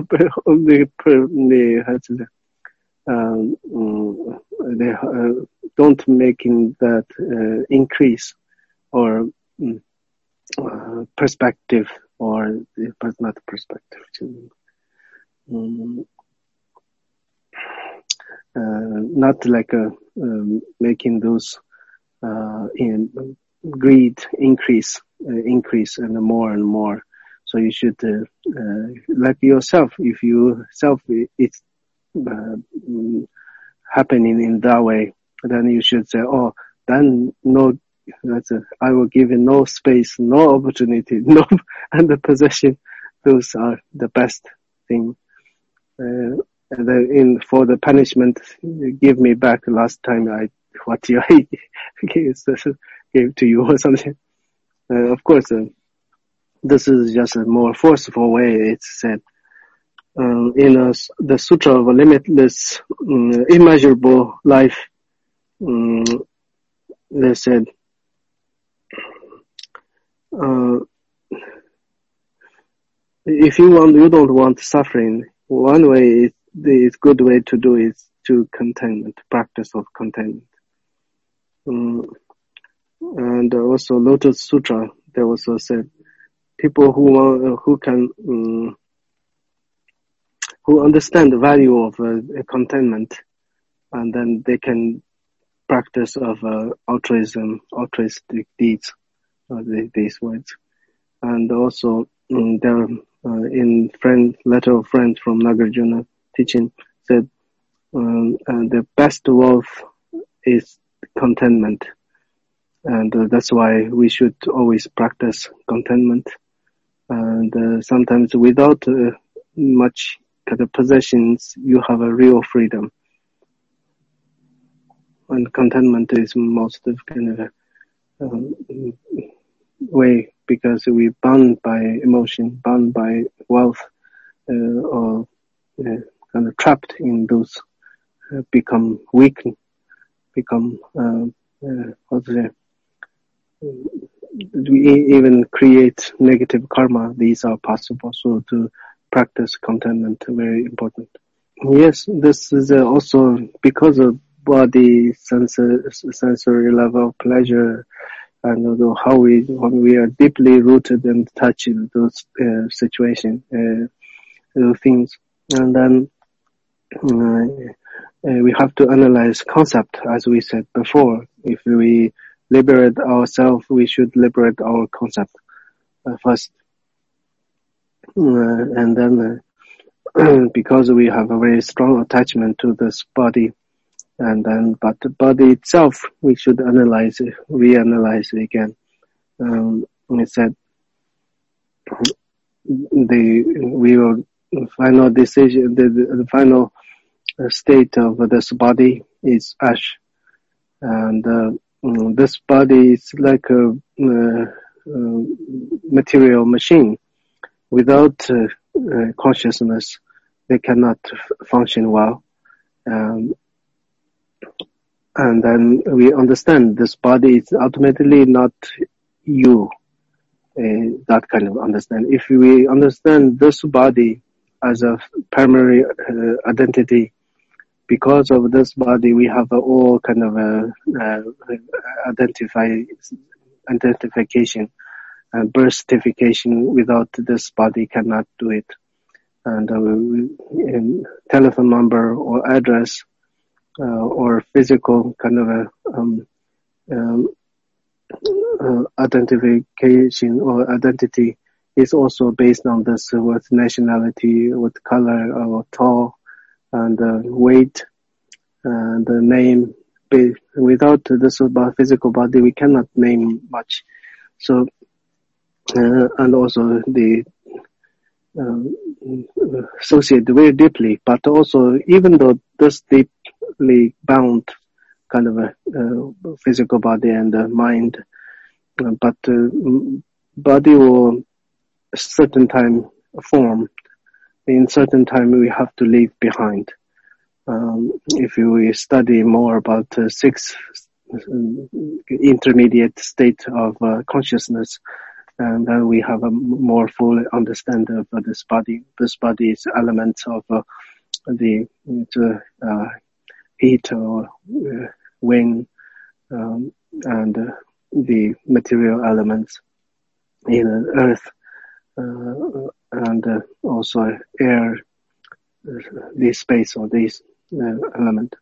don't making that increase or perspective, or but not perspective. Not like making those in greed increase and more. So you should like yourself. If you it's happening in that way, then you should say, then no. I will give you no space, no opportunity, no, and the possession. Those are the best thing. And for the punishment, give me back last time what you gave to you or something. Of course, this is just a more forceful way. It's said in the Sutra of a Limitless, Immeasurable Life. They said, if you don't want suffering, one way the good way to do is to containment, practice of containment. And also Lotus Sutra, they also said people who understand the value of containment, and then they can practice of altruistic deeds, these words. And also there in letter of friends from Nagarjuna teaching said the best wealth is contentment, and that's why we should always practice contentment. And sometimes without much kind of possessions, you have a real freedom. And contentment is most of kind of way, because we're bound by emotion, bound by wealth, or kind of trapped in those, become weak, become we even create negative karma. These are possible. So to practice contentment, very important. Yes, this is also because of body sensory level of pleasure, and how when we are deeply rooted and touched in those situations, things, and then we have to analyze concept, as we said before. If we liberate ourselves, we should liberate our concept first, and then because we have a very strong attachment to this body, and then but the body itself we should analyze it, reanalyze it again. We said the final decision, the final state of this body is ash, and this body is like a material machine. Without consciousness, they cannot function well. And then we understand this body is ultimately not you. That kind of understand. If we understand this body as a primary identity, because of this body, we have all kind of identification and birthification. Without this body, cannot do it. And telephone number or address or physical kind of identification or identity is also based on this with nationality, with color, or tall, and weight, and the name. Without this physical body, we cannot name much. So, and also the associate very deeply, but also even though this deeply bound kind of a physical body and mind, but body will certain time form. In certain time we have to leave behind. If we study more about 6 intermediate state of consciousness, and then we have a more full understanding of this body. This body is elements of the heat or wind, and the material elements in earth, and also air, the space or this element.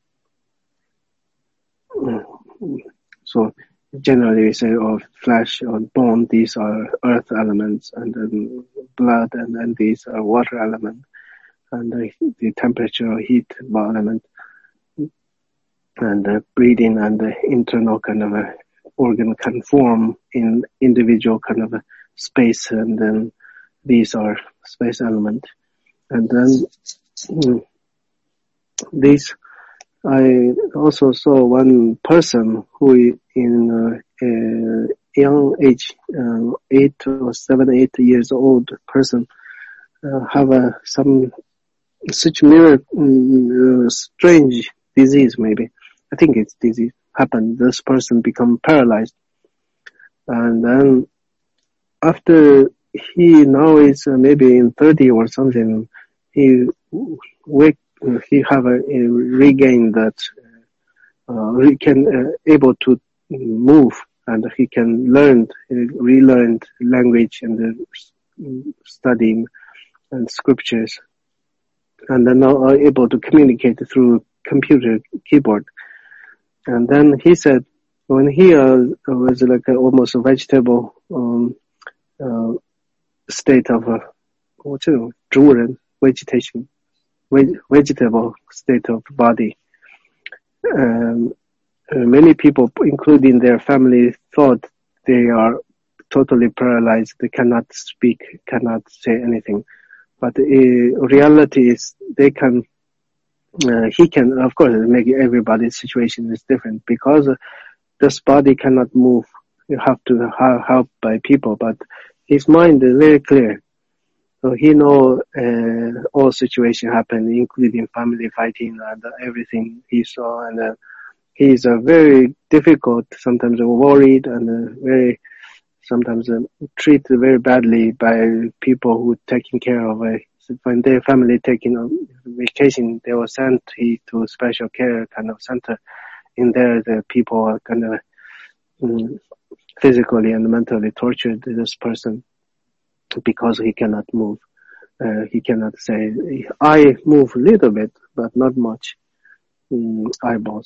So generally we say flesh or bone, these are earth elements, and then blood, and then these are water element, and the temperature or heat element, and breathing and the internal kind of a organ can form in individual kind of a space, and then these are space element. And then these, I also saw one person who in young age, 8 years old person, have some such strange disease, maybe. I think it's disease happened. This person become paralyzed. And then after he now is maybe in 30 or something. He have regained that. He can able to move, and he can relearn language and studying and scriptures, and then now are able to communicate through computer keyboard. And then he said when he was like almost a vegetable state of vegetable state of body. Many people, including their family, thought they are totally paralyzed. They cannot speak, cannot say anything. But reality is they can. He can, of course, make everybody's situation is different because this body cannot move. You have to have help by people, but his mind is very clear. So he know all situation happen, including family fighting and everything he saw. And he's very difficult, sometimes worried, and very sometimes treated very badly by people who taking care of. When their family taking a vacation, they were sent to a special care kind of center. In there, the people are kind of physically and mentally tortured this person because he cannot move. He cannot say, I move a little bit, but not much. Eyeballs.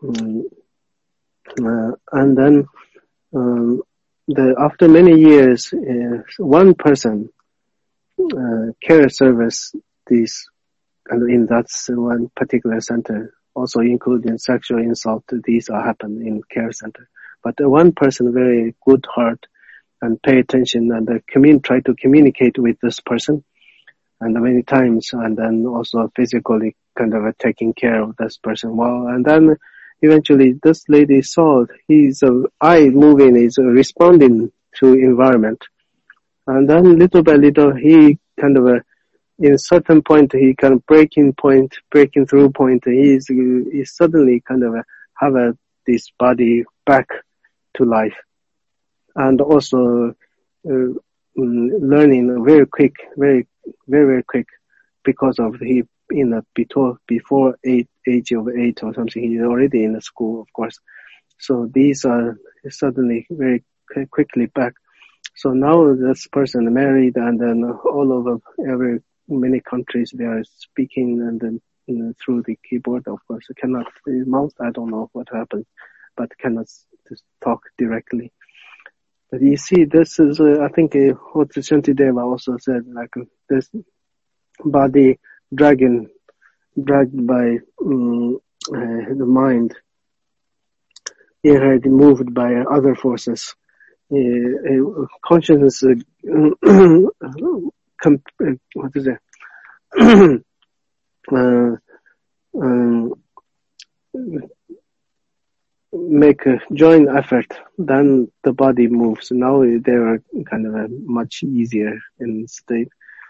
And then after many years, one person care service these, and in that one particular center, also including sexual insult, these are happen in care center. But one person very good heart and pay attention and try to communicate with this person, and many times, and then also physically kind of taking care of this person well. And then eventually this lady saw his eye moving is responding to environment. And then little by little, he kind of, in certain point, he kind of breaking through point, he suddenly kind of have this body back to life. And also learning very quick, very quick, because of before age of 8 or something, he's already in the school, of course. So these are suddenly very quickly back. So now this person married, and then all over many countries they are speaking, and then through the keyboard, of course, cannot mouth. I don't know what happens, but cannot just talk directly. But you see, this is I think what Shantideva also said, like this body dragged by the mind, it moved by other forces. Consciousness, what is it? Make a joint effort, then the body moves. Now they are kind of much easier in state.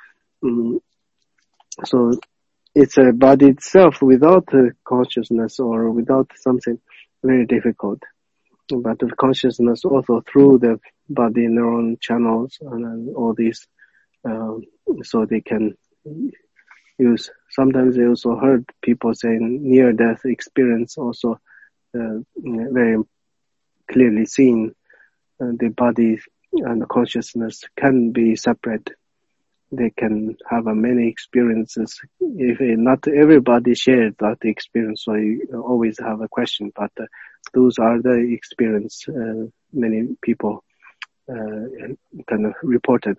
So it's a body itself without consciousness or without something very difficult. But the consciousness also through the body neuron channels and all these, so they can use. Sometimes they also heard people saying near-death experience also very clearly seen. The body and the consciousness can be separate. They can have many experiences. If not everybody shares that experience, so you always have a question. But those are the experience many people kind of reported.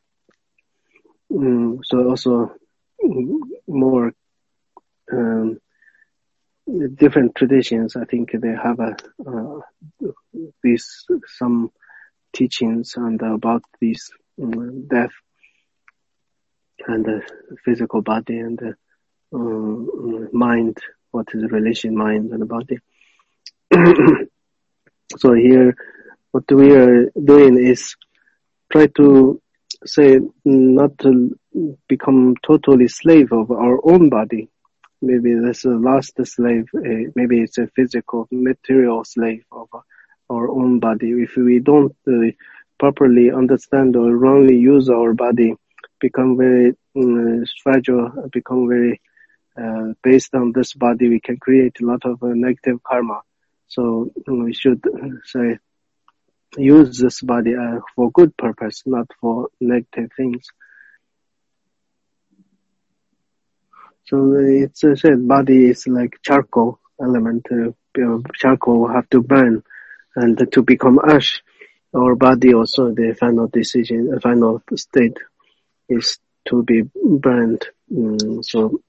So also more different traditions. I think they have some teachings and about this death and the physical body and the mind. What is the relation mind and the body? So here, what we are doing is try to say not to become totally slave of our own body. Maybe this is last slave. Maybe it's a physical, material slave of our own body. If we don't properly understand or wrongly use our body, become very fragile, become very based on this body, we can create a lot of negative karma. So we should say use this body for good purpose, not for negative things. So it's said body is like charcoal element. Charcoal have to burn and to become ash. Our body also, the final decision, the final state is to be burned. So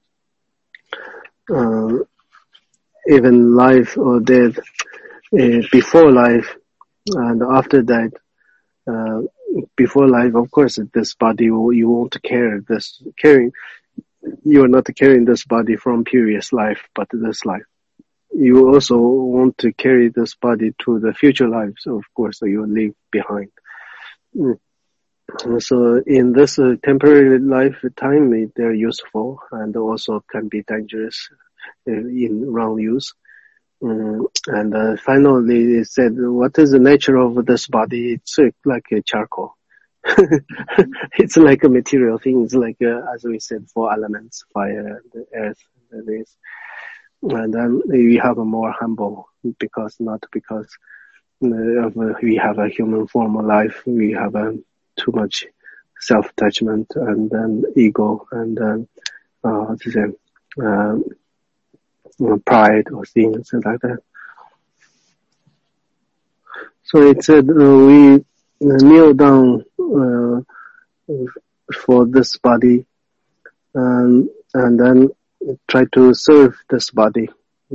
even life or death, before life and after that, before life, of course, this body you won't carrying. You are not carrying this body from previous life, but this life. You also want to carry this body to the future life, so of course you leave behind. So in this temporary lifetime, they're useful and also can be dangerous in wrong use. And finally, it said, what is the nature of this body? It's like a charcoal. It's like a material thing. It's like, as we said, 4 elements: fire, the earth, and this. And then we have a more humble, because we have a human form of life. We have too much self-attachment and then ego and then pride or things like that. So it said we kneel down for this body and then try to serve this body.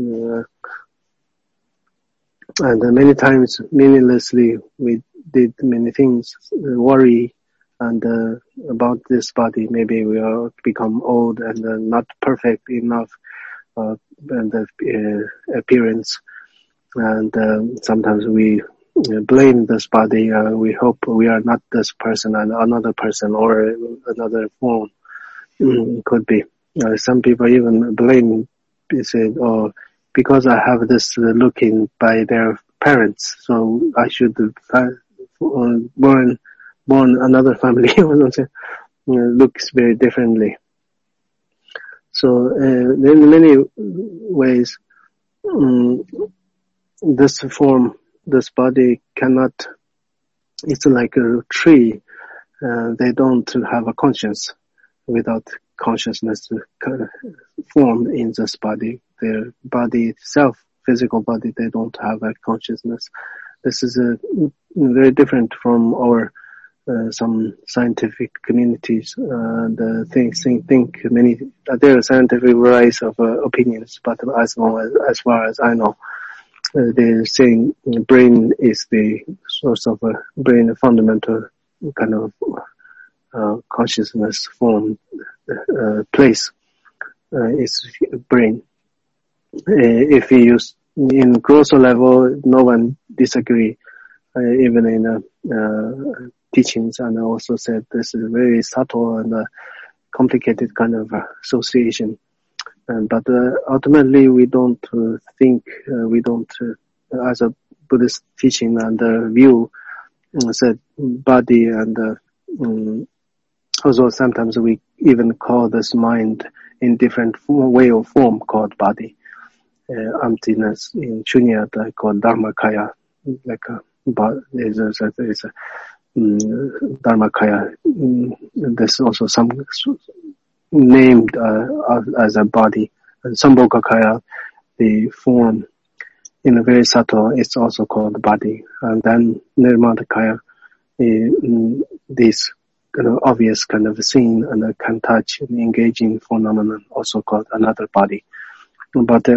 And many times, meaninglessly, we did many things, worry and about this body. Maybe we are become old and not perfect enough and the appearance. And sometimes we blame this body. We hope we are not this person and another person or another form. Could be. Some people even blame, say, "Oh, because I have this looking by their parents, so I should born another family." Looks very differently. So in many ways, this form, this body cannot. It's like a tree. They don't have a conscience. Without consciousness formed in this body, their body itself, physical body, they don't have a consciousness. This is very different from our some scientific communities. The think many there are scientific varieties of opinions, but as far as I know, they're saying brain is the source of brain, a fundamental kind of consciousness form place is brain. If we use in grosser level, no one disagree. Even in teachings, and I also said this is a very subtle and complicated kind of association. But ultimately, we don't think we don't as a Buddhist teaching and view said body and also sometimes we even call this mind in different way or form called body. Emptiness in Shunyata called Dharmakaya, like is a Dharmakaya. There's also some named as a body. And Sambhogakaya, the form in a very subtle, it's also called body. And then Nirmadakaya, this obvious kind of scene and can touch and engaging phenomenon, also called another body. But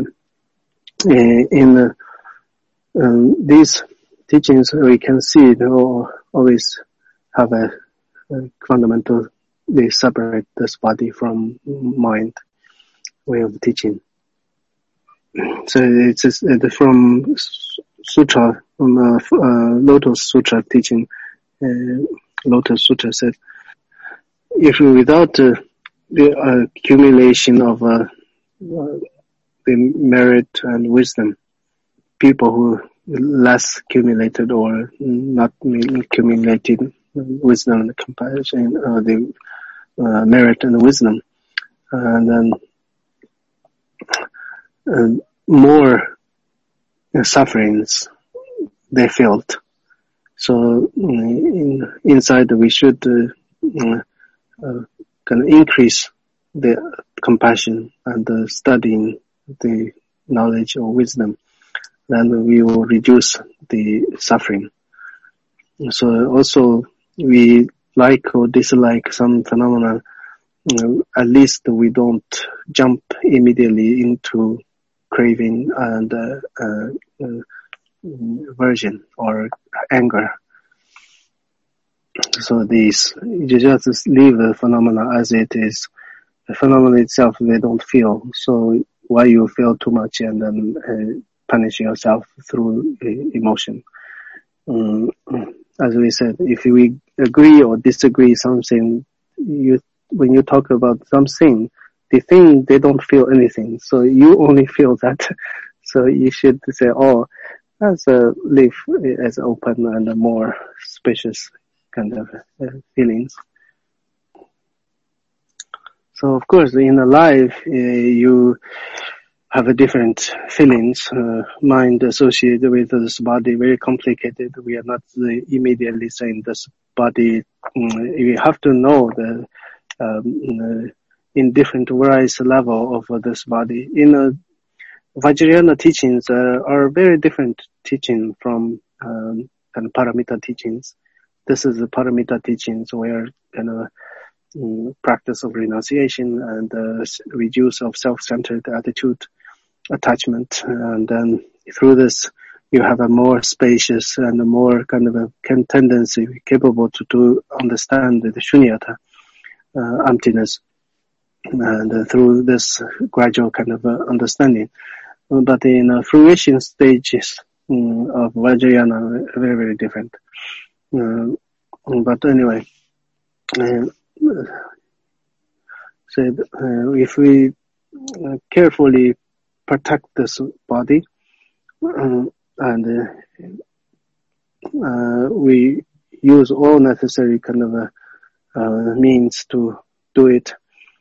in these teachings, we can see they always have a fundamental. They separate this body from mind way of teaching. So it's from Sutra, from Lotus Sutra teaching. Lotus Sutra said, if without the accumulation of the merit and wisdom, people who less accumulated or not accumulated wisdom and compassion, the merit and wisdom, and then more sufferings they felt. So inside we should kind of increase the compassion and studying the knowledge or wisdom. Then we will reduce the suffering. So also we like or dislike some phenomena, at least we don't jump immediately into craving and aversion or anger. So these, you just leave the phenomena as it is. The phenomena itself, they don't feel. So why you feel too much and then punish yourself through emotion? As we said, if we agree or disagree something, when you talk about something, the thing, they don't feel anything. So you only feel that. So you should say, oh, let's live as open and more spacious kind of feelings. So of course, in a life, you have a different feelings, mind associated with this body, very complicated. We are not immediately saying this body. You have to know the in different various level of this body. In Vajrayana teachings are very different teaching from kind of paramita teachings. This is the paramita teachings where kind of practice of renunciation and reduce of self-centered attitude, attachment, and then through this you have a more spacious and a more kind of a tendency capable to understand the shunyata, emptiness, and through this gradual kind of understanding. But in fruition stages of Vajrayana, very, very different. But anyway, if we carefully protect this body, and we use all necessary kind of means to do it,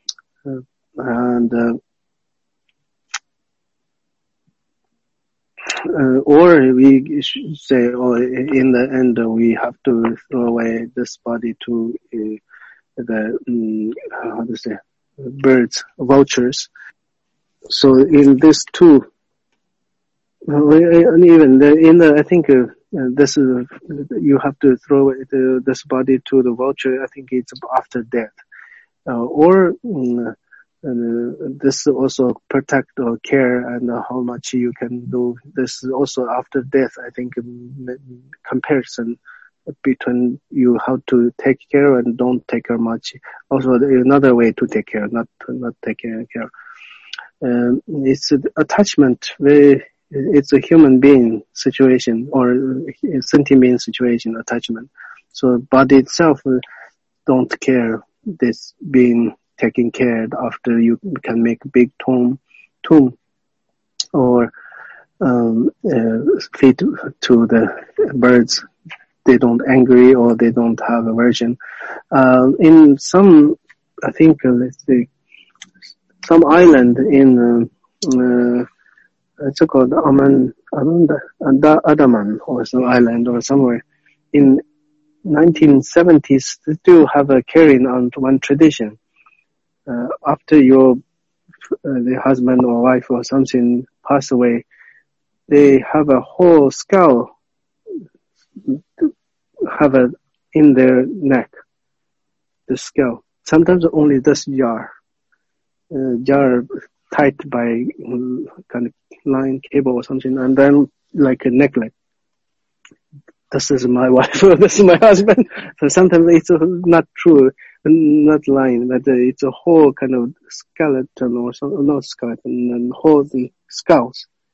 or we should say, in the end, we have to throw away this body to the how to say, birds, vultures. So in this too, even I think this is, you have to throw this body to the vulture. I think it's after death, or this also protect or care and how much you can do. This is also after death. I think comparison between you how to take care and don't take care much. Also another way to take care, not take care. It's attachment. It's a human being situation or a sentient being situation, attachment. So body itself don't care this being taken care of after you can make big tomb or feed to the birds. They don't angry or they don't have aversion. In some, I think, let's see, some island in it's called Andaman or some island or somewhere in 1970s, they still have a carrying on one tradition. After the husband or wife or something pass away, they have a whole skull have it in their neck, the skull. Sometimes only this jar tied by kind of line cable or something, and then like a necklace. This is my wife, this is my husband. So sometimes it's not true, not lying, but it's a whole kind of skeleton or something, not skeleton, and whole skull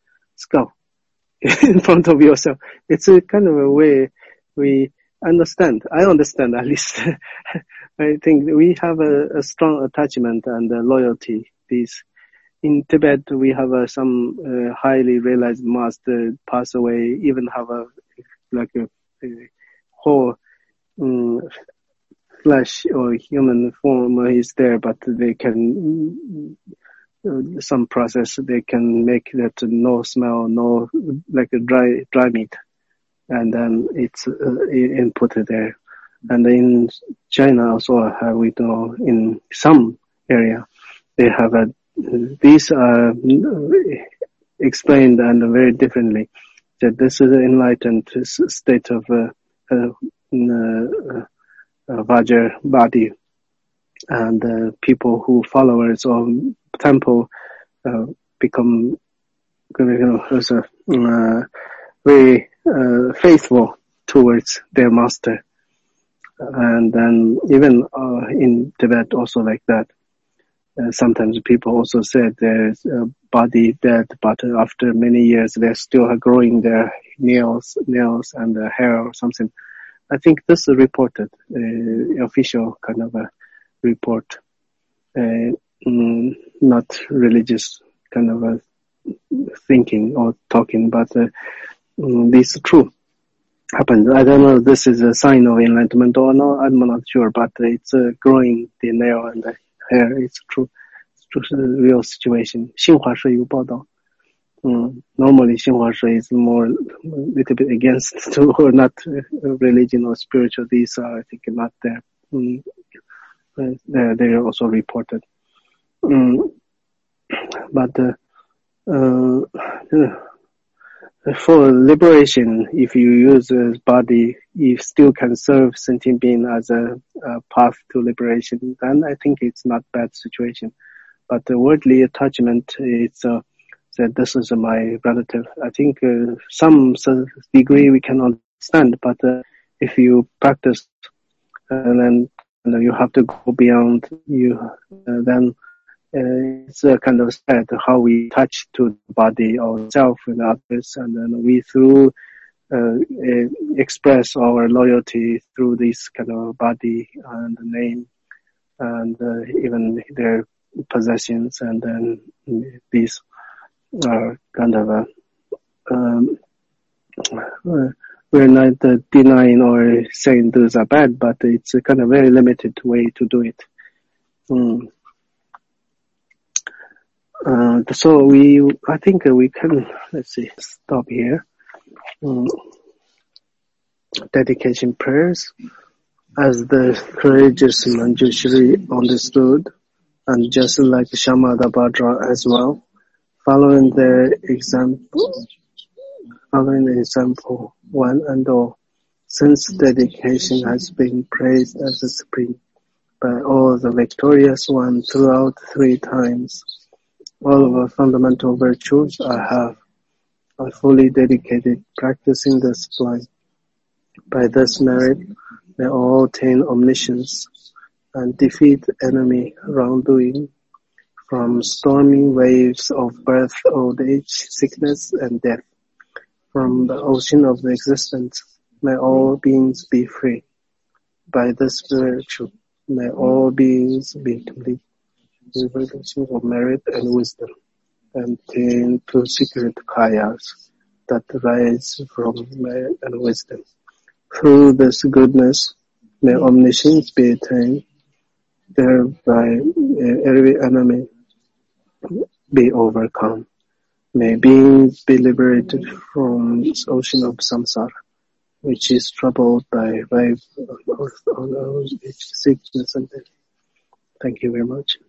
in front of yourself. It's a kind of a way we understand. I understand at least. I think we have a strong attachment and loyalty. These in Tibet, we have some highly realized master pass away, even have a whole flesh or human form is there, but they can some process they can make that no smell, no like a dry meat, and then it's inputted there. And in China also, we know in some area they have these are explained and very differently. That this is an enlightened state of Vajra body, and people who followers of temple become very faithful towards their master. And then even in Tibet also like that. Sometimes people also said there's a body dead, but after many years they're still growing their nails and hair or something. I think this is reported, official kind of a report, not religious kind of a thinking or talking, but this is true. Happened. I don't know if this is a sign of enlightenment or not. I'm not sure, but it's growing the nail and the hair. It's true. It's a real situation. 新华社有报道。Normally 新华社 is more little bit against or not religion or spiritual. These are I think not there. They are also reported. But for liberation, if you use a body, you still can serve sentient being as a path to liberation. Then I think it's not bad situation. But the worldly attachment, it's that this is my relative. I think some degree we can understand, but if you practice and then you have to go beyond you, then it's kind of sad how we touch to the body or self and others, and then we through express our loyalty through this kind of body and name and even their possessions, and then these are kind of we're not denying or saying those are bad, but it's a kind of very limited way to do it. So I think we can, stop here. Dedication prayers, as the courageous Manjushri understood, and just like Shamadabhadra as well, following the example, one and all, since dedication has been praised as the supreme by all the victorious one throughout 3 times. All of our fundamental virtues are fully dedicated, practicing the sublime. By this merit, they all attain omniscience and defeat enemy wrongdoing. From stormy waves of birth, old age, sickness, and death, from the ocean of existence, may all beings be free. By this virtue, may all beings be complete, revelation of merit and wisdom, and attain to secret kayas that rise from merit and wisdom. Through this goodness, may omniscience be attained, thereby every enemy be overcome. May beings be liberated from this ocean of samsara, which is troubled by sickness and death. Thank you very much.